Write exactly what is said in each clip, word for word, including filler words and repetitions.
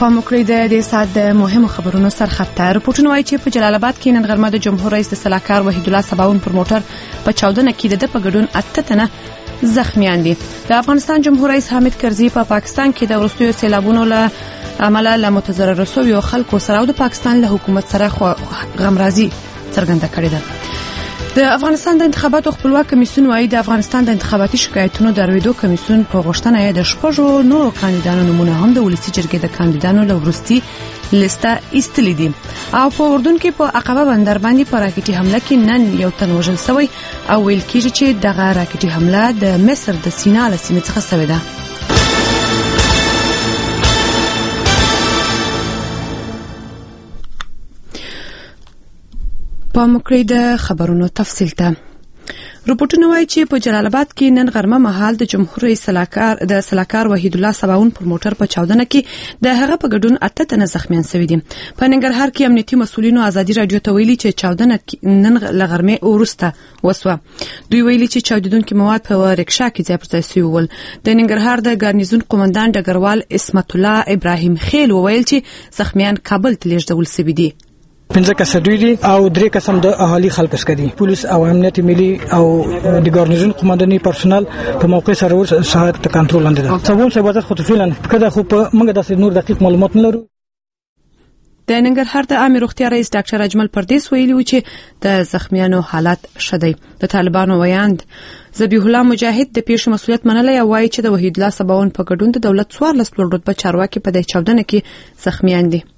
پام وکړئ د دې سات د مهمو خبرونو سرخط. رپورټونه وایي چې په جلال آباد کې نن غرمه د جمهور رئیس د سلاکار وحید الله سباون پر موټر په چاودنه کې د په ګډون اته تنه زخمیان دي. د افغانستان جمهور رئیس حامد کرزي په پا پاکستان کې د وروستیو سیلابونو له عمله له متضرر شویو خلکو سره او د پاکستان له حکومت سره غمرازي څرګنده کړې ده. د افغانستان د انتخاباتو خپلواک کمیسیون وايي د افغانستان د انتخاباتي شکایتونو د اړوندو کمیسیون په غوښتنه یې د شپږو نورو کاندیدانو نمونه هم د ولسی جرګې د کاندیدانو له وروستي لیسته ایستلې دي. او په اردن کې په عقبه بندر باندې په راکټي حمله کې نن یو تن وژل شوی او ویل کېږي چې دغه راکټي حمله د مصر د سینا له سیمې څخه شوې ده. په مکرې د خبرونو تفصیل ته رپورټونه وایي چې په جلال آباد کې نن غرمه مهال د جمهور رئیس سلاکار د سلاکار وحید الله سباون پر موټر په چاودنه کې د هغه په ګډون اته تنه زخمیان شوي دي. په ننګرهار کې امنیتي مسؤلینو ازادي رادیو ته ویلي چې چاودنه نن لغرمه ورسته وسوه. دوی ویلي چې چاودیدونکو مواد په رکشا کې ځای پر ځای شوي ول. د ننګرهار د ګارنیزون قومندان ډګروال اسمت الله ابراهیم خیل وویل چې زخمیان کابل ته لیږدول شوي دي. پنځه کسه دي او درې قسم د اهالي خلک سکدي پولیس او امنیت ملي او د ګارنیزون قومنداني پرسونل په موقع سره ور ساعت کنټرول لاندې ده. څوون څه وځه خو تفصیلا کده خو په موږ د نور دقیق معلومات نه لرو. د ننګرهار د عامه روغتیا رئیس ډاکټر اجمل پردیس ویلي و چې د زخمیانو حالت شدی. د طالبانو ویاند ذبیح الله مجاهد د پیښې مسؤلیت منلی او وایي چې د وحید الله سباون په ګډون د دولت څوارلس لوړ رتبه چارواکي په دې چاودنه کې زخمیان دي.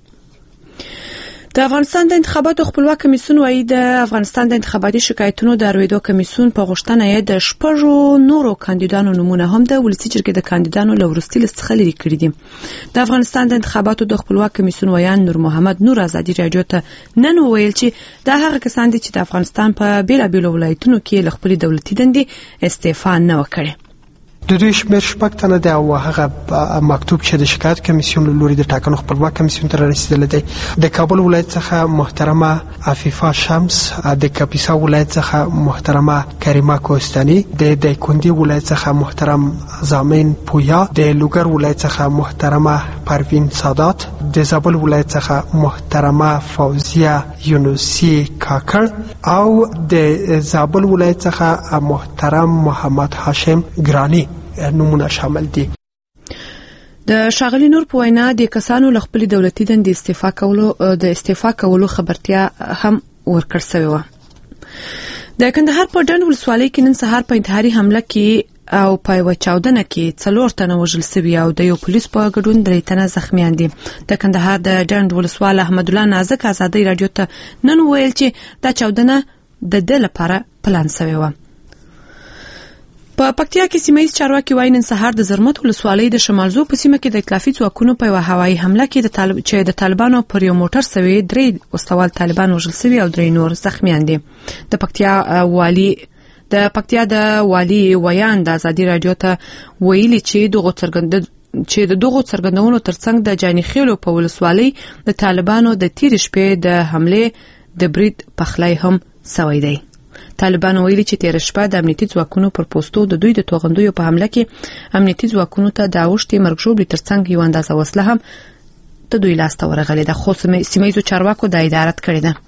د افغانستان د انتخاباتو خپلواک کمیسیون وايي د افغانستان د انتخاباتي شکایتونو د اړوندو کمیسیون په غوښتنه یې د شپږو نورو کاندیدانو نمونه هم د ولسی جرګې د کاندیدانو له وروستي لیست څخه لري کړی دي. د افغانستان د انتخاباتو د خپلواک کمیسیون ویان نور محمد نور ازادي رادیو ته نن ویل چې دا هغه کسان دي چې د افغانستان په بیلابیلو ولایتونو کې له خپل دولتي دندې استعفا نه وکړي. د دوی شمېر شپږ تنه دی او هغه مکتوب چې د شکایت کمیسیون له لوري د ټاکنو خپلواک کمیسیون ته رسیدلی دی. د کابل ولایت څخه محترمه عفیفه شمس، د کاپیسا ولایت څخه محترمه کریمه کوهستاني، د دایکنډي ولایت څخه محترم زامین پویا، د لوګر ولایت څخه محترمه پروین سادات، د زابل ولایت څخه محترمه فوزیه یونسی کاکړ او د زابل ولایت څخه محترم محمد هاشم ګرانی نمونه شامل دي. د شاغلی نور په وینا د کسانو له خپل دولتي دندې استعفا کولو د استعفا کولو خبرتیا هم ورکړ شوی و. د کندهار په ډنډ ولسوالۍ کې نن سهار په انتحاري حمله کې او په یو چاودنه کې څلور تنه وژل شوي او د یو پولیس په ګډون درې تنه زخمیان دي. د کندهار د ډنډ ولسوال احمد الله نازک ازادي رادیو ته نن ویل چې دا چاودنه د د لپاره پلان شوی و. په پکتیا کې سیمایي چارواکي وایي نن سهار د زرمت ولسوالۍ د شمالزو په سیمه کې د ائتلافي ځواکونو په هوایي حمله کې د طالب چې د طالبانو پر یو موټر سوي درې وسوال طالبان وژل شوي او درې نور زخمیان دي. د پکتیا والی د پکتیا د والی ویان د ازادي رادیو ته ویلي چې دغه څرګند چې د دغه څرګندونو ترڅنګ د جاني خېلو په ولسوالۍ د طالبانو د تیر شپې د حمله د برید پخلای هم سوی دی. طالبان ویلي چې تیر شپه د امنیتي ځواکونو پر پوسټو د دوی د توغندویو په حمله کې امنیتي ځواکونو ته د اوښتي مرګ ژوبلې ترڅنګ یو اندازه وسله هم د دوی لاس ته ورغلې ده. خو سیمایي چارواکو دا ادارت کړې ده.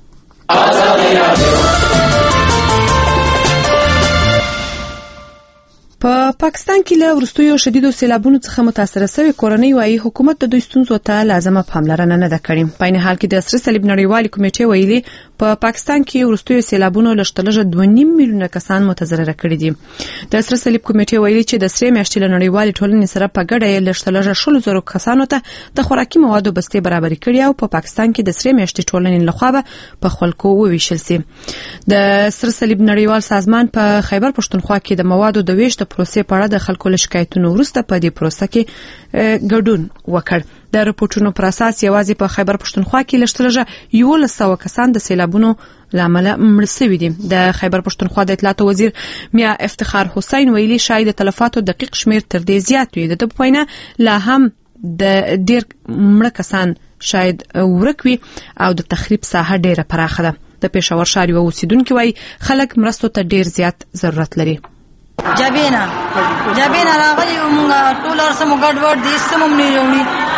په پاکستان کې له وروستیو شدیدو سیلابونو څخه متاثر شوی کورنۍ وايي حکومت د دوی ستونزو ته لازمه پاملرنه نه ده کړې. په عین حال کې د سره صلیب نړیوال کمیټې ویلي په پاکستان کې وروستیو سیلابونو لشتلجه دوه نیم میلیونه کسان متضرر کړي دي. د سره صلیب کمیټې ویلي چې د سره میاشتې نړیوال ټولنې سره په ګډه لشتلجه شل زره کسانو ته د خوراکي موادو بستې برابر کړي او په پاکستان کې د سره میاشتې ټولنې لخوا په خلکو وویشل سي. د سره صلیب نړیوال سازمان په خیبر پښتونخوا کې د موادو د ویش د پروسې په اړه د خلکو له شکایتونو وروسته په دې پروسه کې ګډون وکړ. د رپورټونو پر اساس یوازې په خیبر پښتونخوا کې لشتلجه یولس سوه کسان د سیلابونو لامل مړ شوي دي. د خیبر پښتونخوا د اطلاعات وزیر میا افتخار حسین ویلي شاید د تلفاتو دقیق شمیر تر دې زیات وي. د په وینا لا هم د ډیر مړه کسان شاید ورکوي او د تخریب ساحه ډیره پراخه ده. د پېښور ښار یو اوسیدونکو وايي خلک مرستو ته ډیر زیات ضرورت لري. جابینا جابینا راغلی مونږه ټول سم ګډ وډ دي سم نه جوړي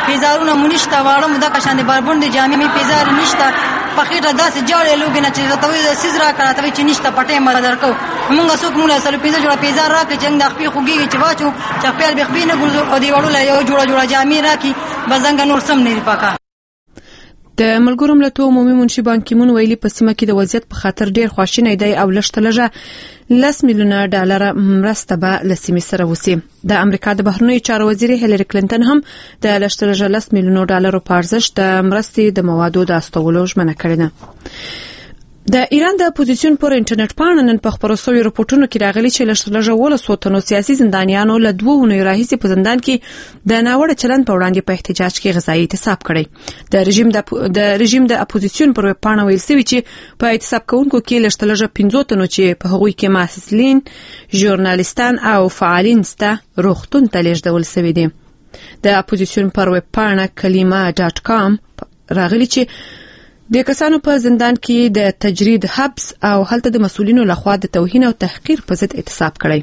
پیزارونه مونږ واړه مو د کشان د بربند جامې پیزار نشته پخېټه داسې جوړې لوګي نه چې ته وې سیز را کړه ته چې نشته پټې مر درکو مونږ څوک مونږ سره پیزار جوړه پیزار راکې چې د خپل خوږي چې واچو چې خپل بخبي نه ګرځو او دی وړو له یو جوړه جوړه جامې راکې بزنګ نور سم نه پاکه. د ملګرو ملتونو عمومي منشي بان کی مون ویلي په سیمه کې د وضعیت په خاطر ډیر خواشینی دی او لشته لږه لس میلیونه ډالر مرسته به لسیمه سره وسی. د امریکا د بهرنیو چارو وزیر هیلری کلینټن هم د لشته لږه لس میلیونه ډالر په ارزښت د مرستې د موادو د استولو ژمنه کړې ده. د ایران د اپوزیسیون پر انټرنیټ پاڼه نن په خبرو شوی راپورټونو کې راغلي چې لشته لږه ولسو تنو سیاسي زندانیانو له دوه ونو راهیسې په زندان کې د ناوړه چلند په وړاندې په احتجاج کې غذایی اعتصاب کړی. د رژیم د د رژیم د اپوزیسیون پر پاڼه ویل شوی چې په اعتصاب کوونکو کې لشته لږه پنځه تنو چې په هغوی کې محصلین، ژورنالیستان او فعالین سته روغتون ته لیږدول شوي دي. د اپوزیسیون پر پاڼه کلمه ډاټ کام راغلي چې د کسانو په زندان کې د تجرید، حبس او هلته د مسؤلینو لخوا د توهین او تحقیر په ضد اعتصاب کړی.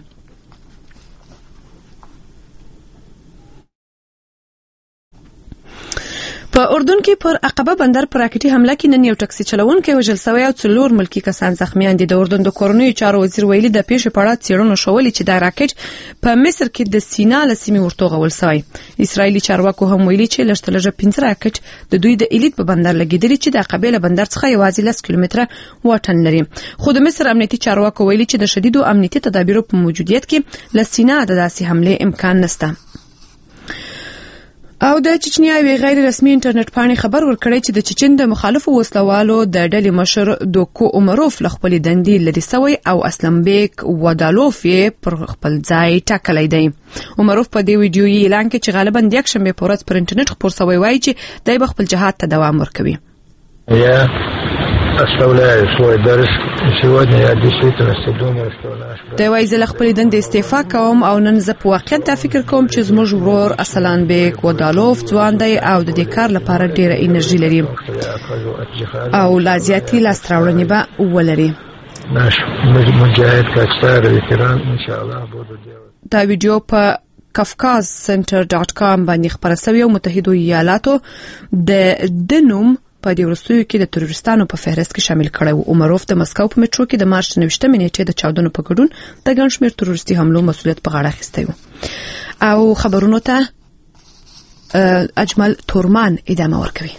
په اردن کې پر عقبه بندر پر راکټي حمله کې نن یو ټاکسي چلوونکی وژل شوی او څلور ملکی کسان زخمیان دي. د اردن د کورنیو چارو وزیر ویلي د پیښې په اړه څېړنه شولې چې دا راکټ په مصر کې د سینا له سیمې ورتوغول شوی. اسرایلی چارواکو هم ویلي چې لږ تر لږه پنځه راکټ د دوی د الیت په بندر لګیدلی چې د عقبه له بندر څخه یوازې لس کیلومتره واټن لري. خو د مصر امنیتي چارواکو ویلي چې د شدیدو امنیتي تدابیرو په موجودیت کې له سینا د داسې حمله امکان نشته. او د چچنیا وی غیر رسمي انټرنیټ پاڼې خبر ورکړی چې د چچن د مخالفو وسلوالو د ډلې مشر دوکو عمروف لخپل دندې لري سوی او اسلم بیگ ودالوف یې پر خپل ځای ټاکلی دی. عمروف په دې ویډیو یې اعلان کړ چې غالبا د یکشنبه په ورځ پر انټرنیټ خپور شوی وایي چې دای به خپل جهاد ته دوام ورکوي. оставляю свой درس сегодня я действительно думаю что наш د وایزل خپل دند استعفا کوم او نن زه په واقعیت دا فکر کوم چې زموږ ورور اسلان بیگ ودالوف ځوان دی او د دې کار لپاره ډیره انرژي لري او لازیاتی لاستراوړنې به ولري. ناش مجاهد کاستار ویتران ان شاء الله بده دا ویډیو په کافکاز سنټر ډاټ کام باندې خبره شوې او متحده ایالاتو د دنوم په دې ورستیو کې د تروریستانو په فهرست کې شامل کړی و. عمروف د مسکو په میټرو کې د مارچ نوشتمه نیټې د چاودنو په ګډون د ګڼ شمېر تروریستي حملو مسؤلیت په غاړه اخیستی و. او خبرونو ته اجمل تورمان ادامه ورکوي.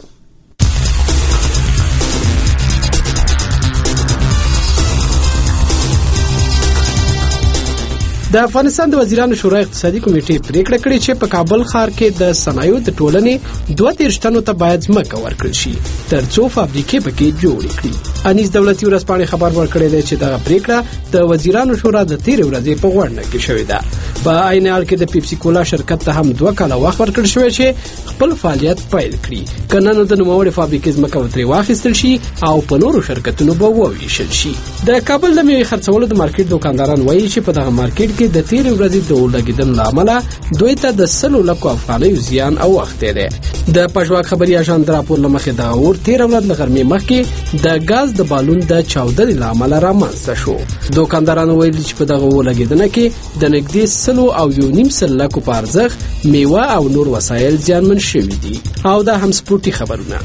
د افغانستان د وزیرانو شورا اقتصادي کمیټې پریکړه کړې چې په کابل ښار کې د صنایعو د ټولنې دوه دېرش تنو ته باید ځمکه ورکړل شي ترڅو فابریکې پکې جوړې کړي. انیس دولتي ورځپاڼې خبر ورکړی دی چې دغه پریکړه د وزیرانو شورا د تیرې ورځې په غونډه کې شوې ده. په عین حال کې د پیپسي کولا شرکت ته هم دوه کاله وخت ورکړل شوی چې خپل فعالیت پیل کړي. که نه نو د نوموړې فابریکې ځمکه ورترې واخیستل شي او په نورو شرکتونو به وویشل شي. د کابل د میوې خرڅولو د مارکیټ دوکانداران وایي چې په دغه مارکیټ کې د تیرې ورځې د اورلګیدنې له امله دوی ته د سلو لکو افغانیو زیان او وخت دی. د پژواک خبري اژانس راپور لمخې د اور تیرې ورځې د غرمې مخکې د غاز د بالون د چاودنې له امله رامنځته شو. دوکاندارانو ویلي چې په دغه اورلګیدنه کې د نږدې سلو او یو نیم سل لکو په ارزښت میوه او نور وسایل زیانمن شوي دي. او دا هم سپورتي خبرونه.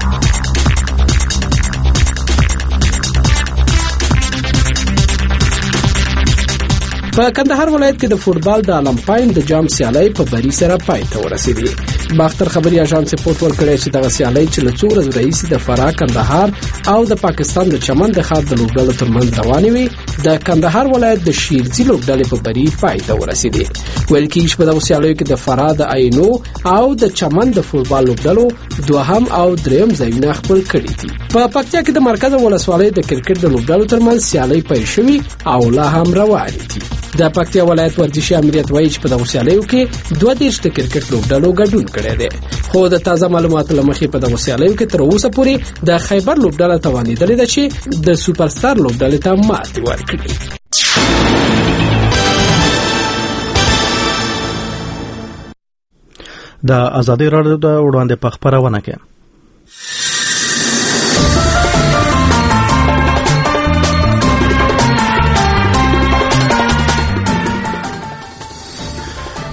په کندهار ولایت کې د فوټبال د المپاین د جام سیالۍ په بری سره پای ته ورسېدې. باختر خبري اژانس رپورټ ورکړی چې دغه سیالۍ چې له څو ورځو راهیسې د فراه، کندهار او د پاکستان د چمن د ښار د لوبډلو ترمنځ روانې وي د کندهار ولایت د شیرزي لوبډلې په بری پای ته ورسېدې. ویل کېږي چې په دغو سیالیو کې د فراه د عینو او د چمن د فوټبال لوبډلو دوهم او دریم ځایونه خپل کړي دي. په پکتیا کې د مرکز ولسوالۍ د کرکټ د لوبډلو ترمنځ سیالۍ پیل شوي او لا هم روانې دي. د پکتیا ولایت ورزشي امریت وایي چې په دغو سیالیو کې دوه دېرش د کرکټ لوبډلو ګډون کړی دی. خو د تازه معلوماتو له مخې په دغو سیالیو کې تر اوسه پورې د خیبر لوبډله توانېدلې ده چې د سوپر ستار لوبډلې ته ماتې ورکړي. د ازادي راډیو د وړاندې په خبرونه کې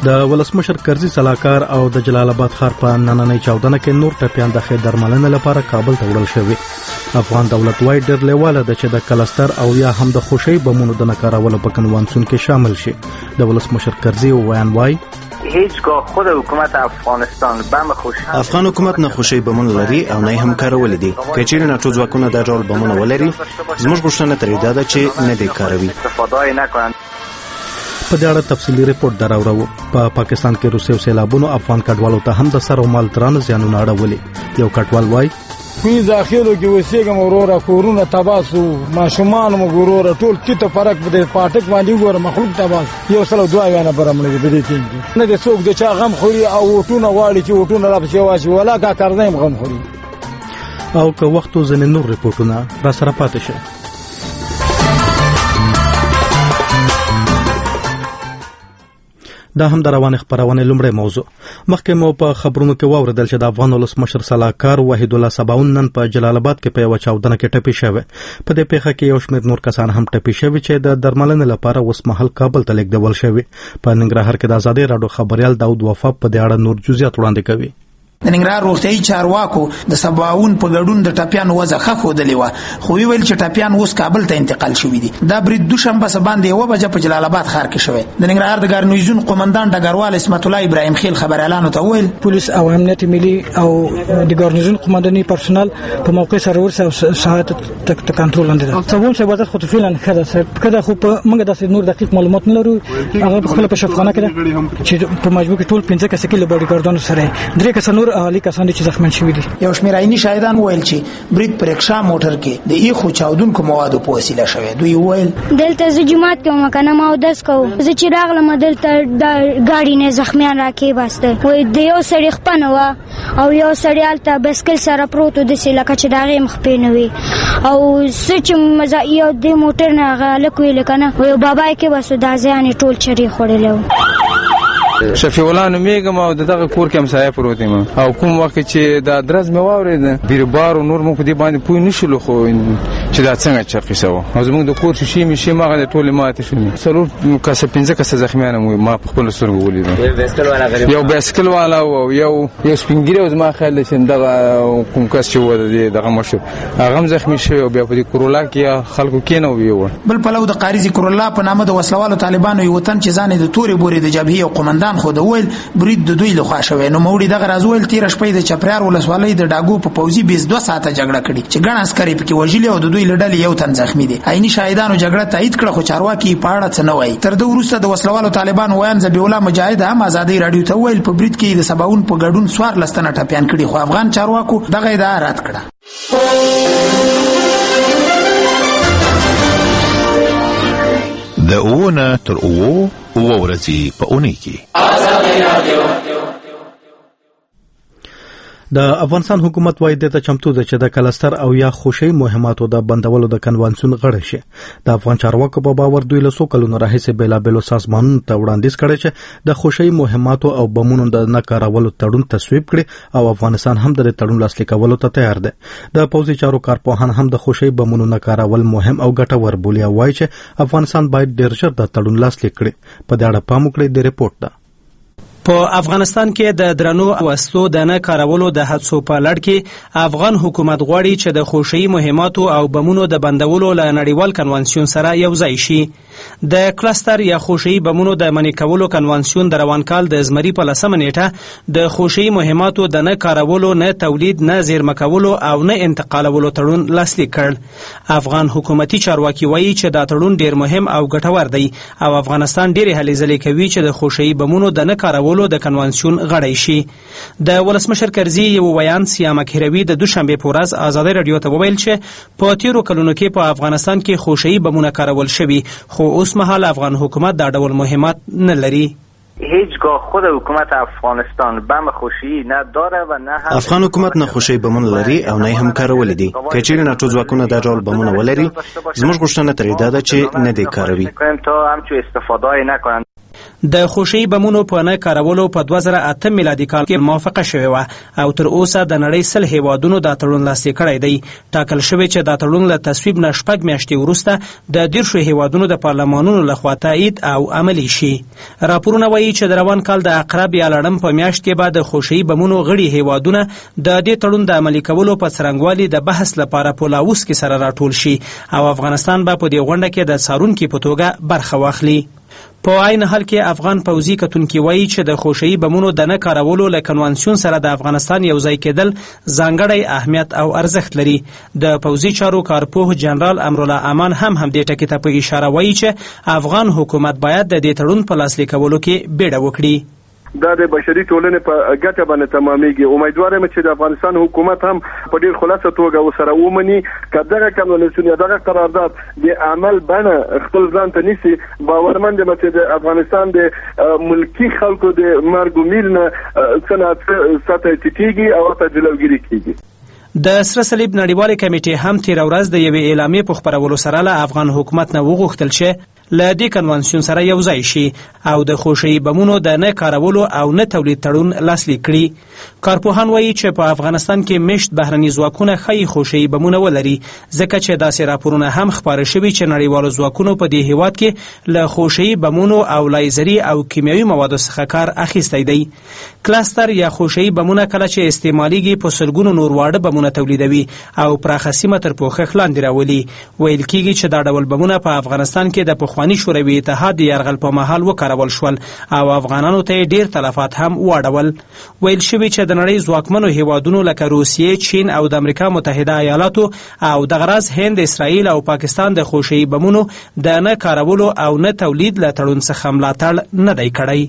د ولسمشر کرزي سلاکار او د جلال آباد ښار په نننۍ چاودنه کې نور ټپیان د ښې درملنې لپاره کابل ته وړل شوي. افغان دولت وايي ډېر لیواله ده چې د کلستر او یا هم د خوشۍ بمونو د نه کارولو په کنوانسیون کې شامل شي. د ولسمشر کرزي ویان وايي هیچگاه خود حکومت افغانستان بم خوش افغان حکومت نه خوشي بمون لري او نه هم کارول دي. کچېرې ناتو ځواکونه د ډول بمونه ولري زموږ غوښتنه ترې ده چې نه دي کاروي. استفاده نکنند. په دې اړه تفصیلي ریپورت دراوړو. په پاکستان کې روسي او سیلابونو افغان کډوالو ته هم د سر او مال ترانه زیانونه اړولي. یو کډوال وایي په ځاخیرو کې وسېګم وروره کورونه تباسو ماشومان مو ګوروره ټول کیته فرق په دې پاټک باندې ګوره مخلوق تباس یو سلو دوه غانه برمړي په دې کې نه د څوک د چا غم خوري او وټونه واړي چې وټونه را پسې واشي ولا کا کارنیم غم خوري. او که وختو ځنې نور ریپورتونه را سره پاتې شي. دا هم د روانې خبرونه لومړی موضوع. مخکې مو په خبرونو کې واوریدل چې د افغان ولسمشر سلاکار وحید الله سباون نن په جلال آباد کې په یوه چاودنه کې ټپي شوی. په دې پیښه کې یو شمېر نور کسان هم ټپي شوي چې د درملنې لپاره اوس مهال کابل ته لیږدول شوي. په ننګرهار کې د ازادۍ راډیو خبریال داود وفا په دې اړه نور جزئیات وړاندې کوي. د ننګرهار روغتیايي چارواکو د سباون په ګډون د ټپیانو وضع ښه ښودلې وه، خو ویل چې ټپیان اوس کابل ته انتقال شوي دي. دا برید دوشنبه سباندې یوه بجه په جلال آباد ښار کې شوی. د ننګرهار د ګارنیزون قومندان ډګروال اسمت الله ابراهیم خیل خبریالانو ته وویل پولیس او امنیت ملي او د ګارنیزون قومنداني پرسونل په موقع سره ورسره ساعت تک تک کنټرول لاندې ده. سباون صاحب وضع خو فعلا ښه ده صاحب، کله خو په موږ داسې نور دقیق معلومات نه لرو. هغه په خپله په شفاخانه کې ده چې په مجموع کې ټول پنځه کسه کې له باډي ګاردانو سره درې کسه نور اهالي کسان چې زخمن شوي دي. یو شمېر عیني شاهدان وویل چې برید پر رکشا موټر کې د ایخو چاودونکو موادو په وسیله شوی. دوی وویل دلته زه جماعت کې وم کنه ما اودس کوم، زه چې راغلم دلته د ګاډي نه زخمیان راکېباسته وای د یو سړي خپه نه وه او یو سړی هلته بایسکل سره پروت و داسې لکه چې د هغې مخ پې نه وي او څه چې یو دې موټر نه هغه هلک ویلې که نه وایي بابا یې کېباستو دا ځیان یې ټول چرې خوړلی و. شفیع الله نومیږم او دغه کور کې همسایه پروت یم او کوم وخت چې دا درز مې واورېده بیربار او نور موږ په دې باندې پوه نه شولو خو چې دا څنګه چا قصه وه او زموږ د کور شیشې میشې مغه د ټولې ماتې شولې. څلور کسه پنځه کسه زخمیان ما په خپلو سترګو ولیدل. یو بایسکل والا او یو یو سپین ږیری و زما خیال دی چې دغه کوم کس چې و د دغه مشر هغه هم زخمي شوی او بیا په دې کرولا کې خلکو کېنه ویوړ. بل پلو د قاري ذکر الله په نامه د وسلوالو طالبانو یو وطن چې ځان د تورې بورې د جبهې او قومندان خو د ویل برید د دوی لخوا شوی. نو موړي دغه راز ویل تیر شپې د چپریار ولسوالۍ د ډاګو په پوځي بیس دوه ساعته جګړه کړې چې ګڼ عسکري پکې وژلي او د دوی له ډلې یو تن زخمي دي. عیني شاهدانو جګړه تایید کړه خو چارواکي په اړه څه نه وایي. تر ده وروسته د وسلوالو طالبانو ویان ذبیح الله مجاهد هم ازادۍ راډیو ته ویل په برید کې د سباون په ګډون څوارلس تنه ټپیان کړي خو افغان چارواکو دغه ادعا رد کړه. د اوونه تر اوو اوه ورځې په اونۍ کې د افغانستان حکومت وايي د چمتو ده چې د کلستر او یا خوشي مهماتو د بندولو د کنوانسیون غړی شي. د افغان چارواکو په باور دوی له څو کلونو راهیسې بېلابېلو سازمانونو ته وړاندیز کړی چې د خوشي مهماتو او بمونو د نه کارولو تړون تصویب کړي او افغانستان هم د تړون لاسلیک کولو ته تیار دی. د پوځي چارو کارپوهان هم د خوشي بمونو نه کارول مهم او ګټور بولي او وايي چې افغانستان باید ډېر ژر د تړون لاسلیک کړي. په دې اړه پام وکړئ د ریپورت ده. په افغانستان کې د درنو وسلو د نه کارولو د هڅو په لړ کې افغان حکومت غواړي چې د خوشي مهماتو او بمونو د بندولو له نړیوال کنوانسیون سره یو ځای شي. د کلستر یا خوشي بمونو د منع کولو کنوانسیون د روان کال د زمري په لسمه نیټه د خوشي مهماتو د نه کارولو، نه تولید، نه زیرمه کولو او نه انتقالولو تړون لاسلیک کړ. افغان حکومتي چارواکي وایي چې دا تړون ډیر مهم او ګټور دی او افغانستان ډیرې هلې ځلې کوي چې د خوشي بمونو د نه کارولو د کنوانسیون غړی شي. د ولسمشر کرزي یو ویان سیامه کهروي د دوشنبه په ورځ ازادۍ راډیو ته وویل چې په تیرو کلونو کې په افغانستان کې خوشي بمونه کارول شوي خو اوس مهال افغان حکومت دا ډول مهمات نه لري. هیچگاه خود حکومت افغانستان بم خوشی نه داره و نه هم افغان حکومت نه خوشی بمونه لري او نه هم کارول دي. کچېرې ناتو ځواکونه د ډول بمونه ولري زموږ غوښتنه ترې ده چې نه دي کاروي. تا هم چې استفاده نکنند. د خوشي بمونو په نه کارولو په دوه زره اته میلادي کال کې موافقه شوې وه او تر اوسه د نړۍ سل هیوادونو دا تړون لاسلیک کړی دی. ټاکل شوی چې دا تړون له تصویب نه شپږ میاشتې وروسته د دیرشو هیوادونو د پارلمانونو لخوا تایید او عملي شي. راپورونه وایي چې د روان کال د عقرب یا لړم په میاشت کې به د خوشي بمونو غړي هیوادونه د دې تړون د عملي کولو په څرنګوالي د بحث لپاره په لاوس کې سره راټول شي او افغانستان به په دې غونډه کې د څارونکي په توګه برخه واخلي. په عین حال کې افغان پوځي کتونکي وایي چې د خوشي بمونو د نه کارولو له کنوانسیون سره د افغانستان یو ځای کېدل ځانګړی اهمیت او ارزښت لري. د پوځي چارو کارپوه جنرال امرالله امان هم همدې ټکي ته په اشاره وایي چې افغان حکومت باید د دې تړون په لاسلیک کولو کې بیړه وکړي. دا د بشري ټولنې په ګټه باندې تمامېږي. امیدوار یم چې د افغانستان حکومت هم په ډېر خلاصه توګه ورسره ومني که دغه کنوانسیون یا دغه قرارداد د عمل بڼه خپل ځان ته نیسي. باورمند یم چې د افغانستان د ملکي خلکو د مرګ و میل نه څه نه څه سطحه ټیټېږي او ورته جلوګیري کېږي. د سره صلیب نړیوالې کمیټې هم تېره ورځ د یوې اعلامیې په خپرولو سره له افغان حکومت نه وغوښتل چې له دې کنوانسیون سره یو ځای شي او د خوشي بمونو د نه کارولو او نه تولید تړون لاسلیک کړي. کارپوهان وایي چې په افغانستان کې مشت بهرني ځواکونه ښایي خوشي بمونه ولري ځکه چې داسې راپورونه هم خپاره شوي چې نړیوالو ځواکونو په دې هیواد کې له خوشي بمونو او لایزري او کیمیاوي موادو څخه کار اخیستی دی. کلاستر یا خوشي بمونه کله چې استعمالیږي په سلګونو نور واړه بمونه تولیدوي او پراخه سیمه تر پوښښ لاندې راولي. ویل کېږي چې دا ډول بمونه په افغانستان کې د پخواني شوروي اتحاد د یرغل په مهال وکارول شول او افغانانو ته ډیر تلفات هم واړول. ویل شوي چې د نړۍ ځواکمنو هیوادونو لکه روسیې، چین او د امریکا متحده ایالاتو او د غرض هند، اسرائیل او پاکستان د خوشي بمونو د نه کارولو او نه تولید له تړون څخه ملاتړ نه دی کړی.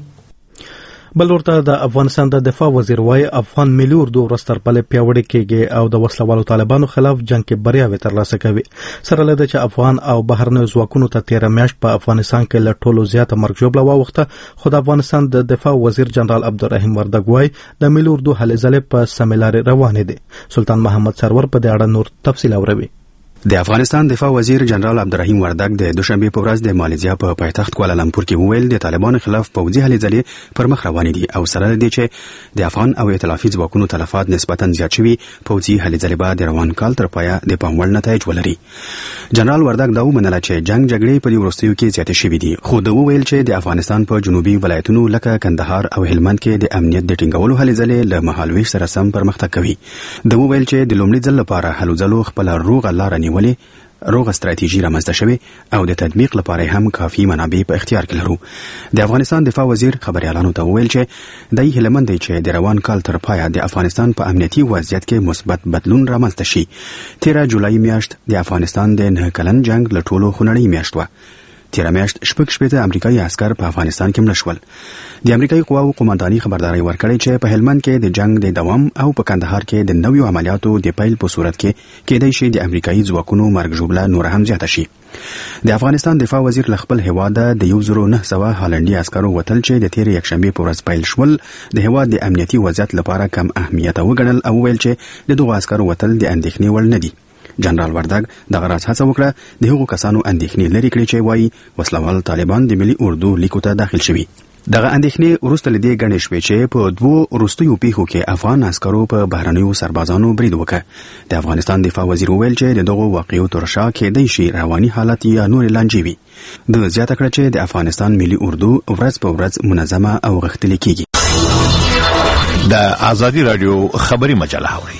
بل ورته د افغانستان د دفاع وزیر وایي افغان ملي اردو ورستر پله پیاوړی کېږي او د وسلوالو طالبانو خلاف جنگ کې بریاوې ترلاسه کوي. سره له دې چې افغان او بهرنیو ځواکونو ته تېره میاشت په افغانستان کې له ټولو زیاته مرګ ژوبله واوښته خو د افغانستان د دفاع وزیر جنرال عبدالرحیم وردګ وایي د ملي اردو هلې ځلې په سمې لارې روانې دي. سلطان محمد سرور په دې اړه نور تفصیل اوروي. د افغانستان دفاع وزیر جنرال عبدالرحیم وردګ د دوشنبه په ورځ د مالیزیا په پایتخت کوالالمپور کې وویل د طالبانو خلاف پوځي هلې ځلې پر مخ روانې دي او سره له دې چې د افغان او ائتلافي ځواکونو تلفات نسبتا زیات شوي پوځي هلې ځلې به د روان کال تر پایه د پام وړ نتایج ولري. جنرال وردګ دا ومنله چې جنگ جګړې په دې وروستیو کې زیاتې شوي دي خو دا وویل چې د افغانستان په جنوبي ولایتونو لکه کندهار او هلمند کې د امنیت د ټینګولو هلې ځلې له مهالویش سره سم پرمختګ کوي. دا وویل چې د لومړي ځل لپاره هلو ځلو خپل روغه لاره نیولې روغه ستراتیژي رامنځته شوې او د تطبیق لپاره هم کافي منابع په اختیار کې لرو. د افغانستان دفاع وزیر خبريالانو ته وویل چې دای هلمند دی چې د روان کال تر پایه د افغانستان په امنیتي وضعیت کې مثبت بدلون رامنځته شي. تیرا جولای میاشت د افغانستان د نه کلن جنگ له ټولو خونړۍ میاشت و. تیرا میاشت شپږ شپېته امریکایي عسکر په افغانستان کې مړه شول. د امریکایي قواو قومنداني خبرداري ورکړې چې په هلمند کې د جنگ د دوام او په کندهار کې د نویو عملیاتو د پیل په صورت کې کېدای شي د امریکایي ځواکونو مرګ ژوبله نور هم زیاته شي. د افغانستان دفاع وزیر له خپل هواده د یو زرو نه سوه هالندي عسکرو وتل چې د تیرې یکشنبې په ورځ پیل شول د هواد د امنیتي وضعیت لپاره کم اهمیت وګڼل او ویل چې د دغو عسکرو وتل د اندېښنې وړ نه دي. جنرال وردګ دغه راز هڅه وکړه د هغو کسانو اندېښنې لرې کړي چې وایي وسلوال طالبان د ملي اردو لیکو ته داخل شوي. دغه اندېښنې وروسته له دې ګڼې شوې چې په دوو وروستیو پیښو کې افغان عسکرو په بهرنیو سربازانو برید وکړ. د افغانستان دفاع وزیر وویل چې د دغو واقعیو تر شا کېدای شي رواني حالت یا نورې لانجې وي. د زیاته کړه چې د افغانستان ملي اردو ورځ په ورځ منظمه او غښتلې کېږي. د ازادي رادیو خبري مجله اوري.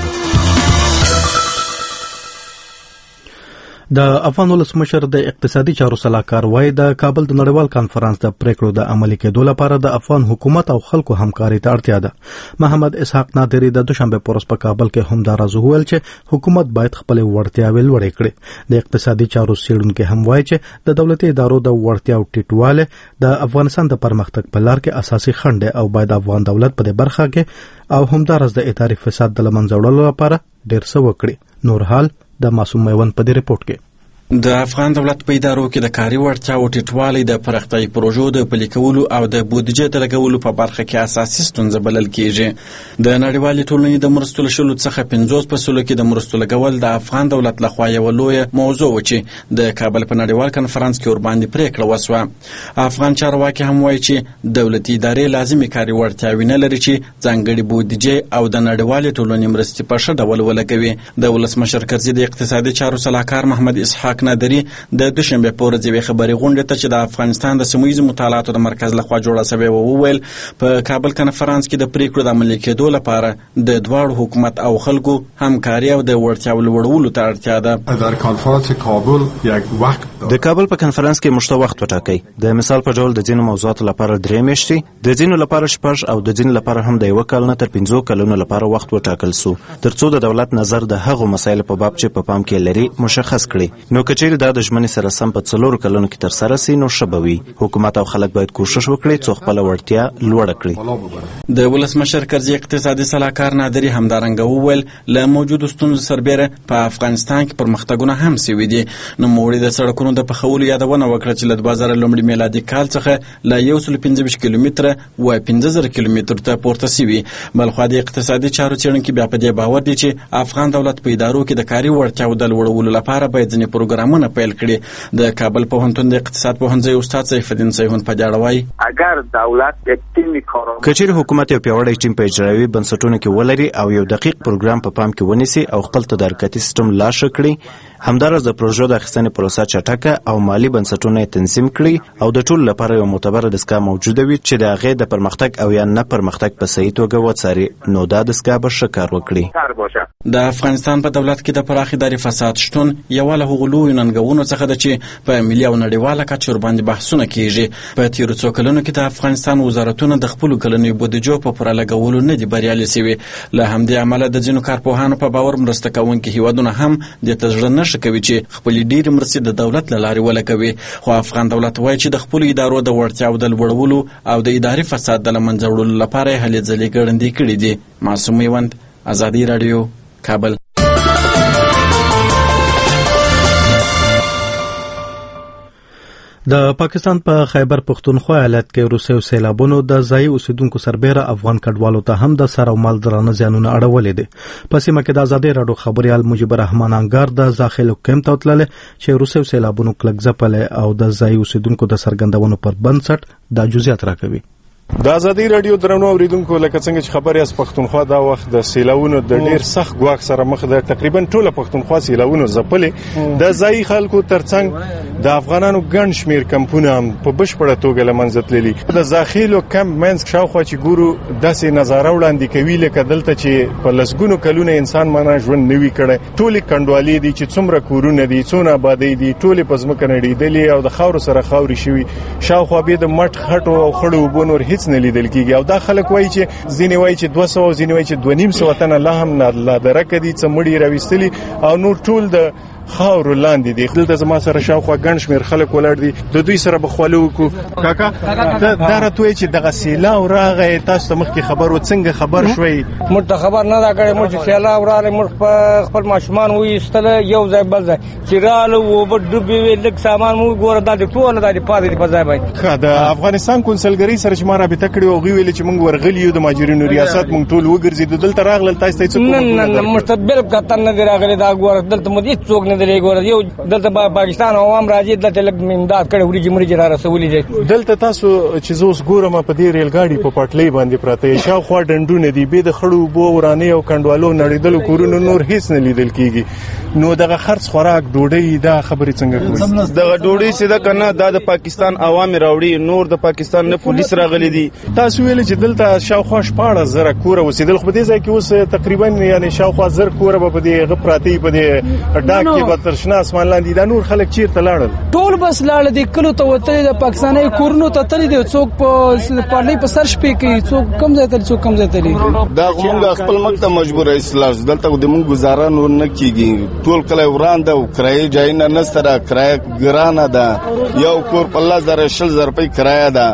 د افغان ولسمشر د اقتصادي چارو سلاکار وایي د کابل د نړیوال کانفرنس د پریکړو د عملي کېدو لپاره د افغان حکومت او خلکو همکاري ته اړتیا ده. محمد اسحاق نادری د دوشنبه په ورځ په کابل کې هم دا راز وویل چې حکومت باید خپل وړتیاوې لوړې کړي. د اقتصادي چارو څېړونکي هم وایي چې د دولتي ادارو د وړتیاو ټیټوالی د افغانستان د پرمختګ په لار کې اساسي خنډ دی او باید افغان دولت په دې برخه کې او همدارس د اداري فساد د له منځه وړلو لپاره ډېر څه وکړي. نور حال د معصوم میوند په دې رپورټ کې. د افغان دولت په ادارو کې د کاري وړتیاو ټیټوالی د پراختیایي پروژو د پلي کولو او د بودیجې د لګولو په برخه کې اساسي ستونزه بلل کیږي. د نړیوالې ټولنې د مرستو له شلو څخه پنځوس په سلو کې د مرستو لګول د افغان دولت لخوا یوه لویه موضوع و چې د کابل په نړیوال کنفرانس کې ورباندې پریکړه وسوه. افغان چارواکي هم وایي چې دولتي ادارې لازمي کاري وړتیاوې نه لري چې ځانګړې بودیجې او د نړیوالې ټولنې مرستې په ښه ډول ولګوي. د ولسمشر کرزي د اقتصادي چارو سلاکار محمد اسحاق نادري د دوشنبې په ورځ یوې خبري غونډې ته چې د افغانستان د سیمه ییزو مطالعاتو د مرکز لخوا جوړه شوې وه وویل په کابل کنفرانس کې د پریکړو د عملي کېدو لپاره د دواړو حکومت او خلکو همکاري او د وړتیاو لوړولو ته اړتیا ده. در کنفرانس کابل یک وخت د کابل په کنفرانس کې مشته وخت وټاکئ. د مثال په ډول د ځینو موضوعاتو لپاره درې میاشتې، د ځینو لپاره شپږ او د ځینو لپاره هم د یوه کال نه تر پنځو کلونو لپاره وخت وټاکل سو ترڅو د دولت نظر د هغو مسایلو په باب چې په پام کې لري مشخص کړي. نو که چیرې دا د ژمنې سره سم په څلورو کلونو کې ترسره سي نو ښه به وي. حکومت او خلک باید کوشش وکړي څو خپله وړتیا لوړه کړي. د ولسمشر کرزي اقتصادي سلاکار نادري همدارنګه وویل له موجودو ستونزو سربیره په افغانستان کې پرمختګونه هم سوي دي. نوموړي د سړکونو د پخولو یادونه وکړه چې له دوه زره لومړي میلادي کال څخه له یو سل پنځه ویشت کیلومتره و پنځه زره کیلومترو ته پورته سوي. بلخوا د اقتصادي چارو څېړونکي بیا په دې باور دي چې افغان دولت په ادارو کې د کاري وړتیاو د لوړولو لپاره باید ځینې پروګرامونه پیل کړي. د کابل پوهنتون د اقتصاد پوهنځي استاد سیف الدین سیحون په دې اړه وایي اگر دولت یک ټیمي کار که چیرې حکومت یو پیاوړی ټیم په اجرایوي بنسټونو کې ولري او یو دقیق پروګرام په پام کې ونیسي او خپل تدارکاتي سیستم لا ښه کړي، همداراز د پروژو د اخیستنې پروسه چټکه او مالي بنسټونه یې تنظیم کړي او د ټولو لپاره یو معتبره دستګاه موجوده وي چې د هغې د پرمختګ او یا نه پرمختګ په صحیح توګه وڅاري، نو دا دستګاه به ښه کار وکړي. د افغانستان په دولت کې د پراخ اداري فساد شتون یوه له هغو لویو ننګونو څخه ده چې په ملي او نړیواله کچه ورباندې بحثونه کیږي. په تیرو څو کلونو کې د افغانستان وزارتونه د خپلو کلنیو بودیجو په پوره لګولو نه دي بریالي سوي. له همدې امله د ځینو کارپوهانو په باور مرسته کوونکي هیوادونه هم دې ته زړه نه ښه کوي چې خپلې ډېرې مرستې د دولت له لارې ولګوي. خو افغان دولت وایي چې د خپلو ادارو د وړتیاو د لوړولو او د اداري فساد د له منځه وړلو لپاره یې هلې ځلې ګړندې کړي دي. معصوم میوند، ازادي راډیو، کابل. د پاکستان په خیبر پختونخوا ایالت کې روسي سیلابونو د ځایي اوسیدونکو سربېره افغان کډوالو ته هم د سر او مال درانه زیانونه اړولې دي. په سیمه کې د ازادي راډیو خبريال مجيب الرحمن انګار د ځاخلو کمپ ته وتلل چې روسي سیلابونو کلک ځپلې او د ځایي اوسیدونکو د سرګندونو پر بنسټ د جزئیات راکوي. د ازادي راډیو درنو اوریدونکو لکه څنګه چې خبرې از پښتونخوا دا وخت د سیلاونو د ډیر سخت ګواښ سره مخ ده. تقریبا ټوله پښتونخوا سیلاونو ځپلې. د ځایي خلکو ترڅنګ د افغانانو ګڼ شمیر کمپونه هم په بشپړه توګه له منځه تللي. د ځاخلو کمپ منځ شاوخوا چې ګورو داسې نظاره وړاندې کوي لکه دلته چې په لسګونو کلونه انسان معنا ژوند نوي کړی. ټولې کنډوالې دي چې څومره کورونه دي، څونه آبادۍ دي، ټولې په ځمکه نړېدلې او د خاورو سره خاورې شوي. شاوخوا بیا د مټ خټو او خړو اوبو نور هیڅ نه لیدل کیږي. او دا خلک وایي چې ځینې وایي چې دوه سوه، ځینې وایي چې دوه نیم سوه تنه لا هم نادرکه دي، څه مړي راویستلي او نور ټول د خاورو لاندې دي. دلته زما سره شاوخوا ګڼ شمېر خلک ولاړ دي. د دوی سره به خواله وکړو. کاکا دا راته وایي چې دغه سیلاب راغی، تاسو ته مخکې خبر و، څنګه خبر شوئ؟ موږ ته خبر نه دا کړی. موږ چې سیلاب راغی موږ خپل ماشومان وایستله یو ځای بل ځای چې راغله اوبه ډوبې وې، لږ سامان مو ګوره دا د ټوله دا د پاتې دي په ځای باندې. ښه، د افغانستان کونسلګرۍ سره چې ما رابطه کړې وه هغوی ویلې چې موږ ورغلي یو د مهاجرینو ریاست، موږ ټول وګرځېدو. دلته راغلل تاسو ته څه؟ نه نه نه موږ ته بالکل قطعا نه دي راغلي. دا ګوره دلته مو هېڅوک نه دی. ګوره یو دلته پاکستان عوام راځي، دلته لږ امداد کړی، وریجې مریجې را رسولي دي. دلته تاسو چې زه اوس ګورم په دې ریل ګاډي په پټلۍ باندې پراته یې، شاوخوا ډنډونه دي، بې د خړو اوبو، ورانې او کنډوالو نړېدلو کورونو نور هېڅ نه لیدل کېږي. نو دغه خرڅ خوراک ډوډۍ دا خبرې څنګه کوي؟ دغه ډوډۍ چې ده که نه دا د پاکستان عوام راوړي، نور د پاکستان نه پولیس راغلي دي. تاسو ویل چې دلته شاوخوا شپاړس زره کوره اوسېدل، خو په دې ځای کې اوس تقریبا یعنې شاوخوا زر کوره به په دې هغه پراته په دې ډاک کې به تر شنه اسمان لاندې. دا نور خلک چیرته لاړل؟ ټول بس لاړل دي، کلو ته وتلي، د پاکستاني کورونو ته تللي دي. څوک په پارلۍ په سر شپې کوي، څوک کم ځای تللي، څوک کم ځای تللي. دا موږ خپل ملک ته مجبور ایستل، دلته د موږ گزاره نور نه کیږي. ټول کلی وران ده او کرایه ځایونه نشته ده، کرایه ګرانه ده. یو کور په لس زره شل زره روپۍ کرایه ده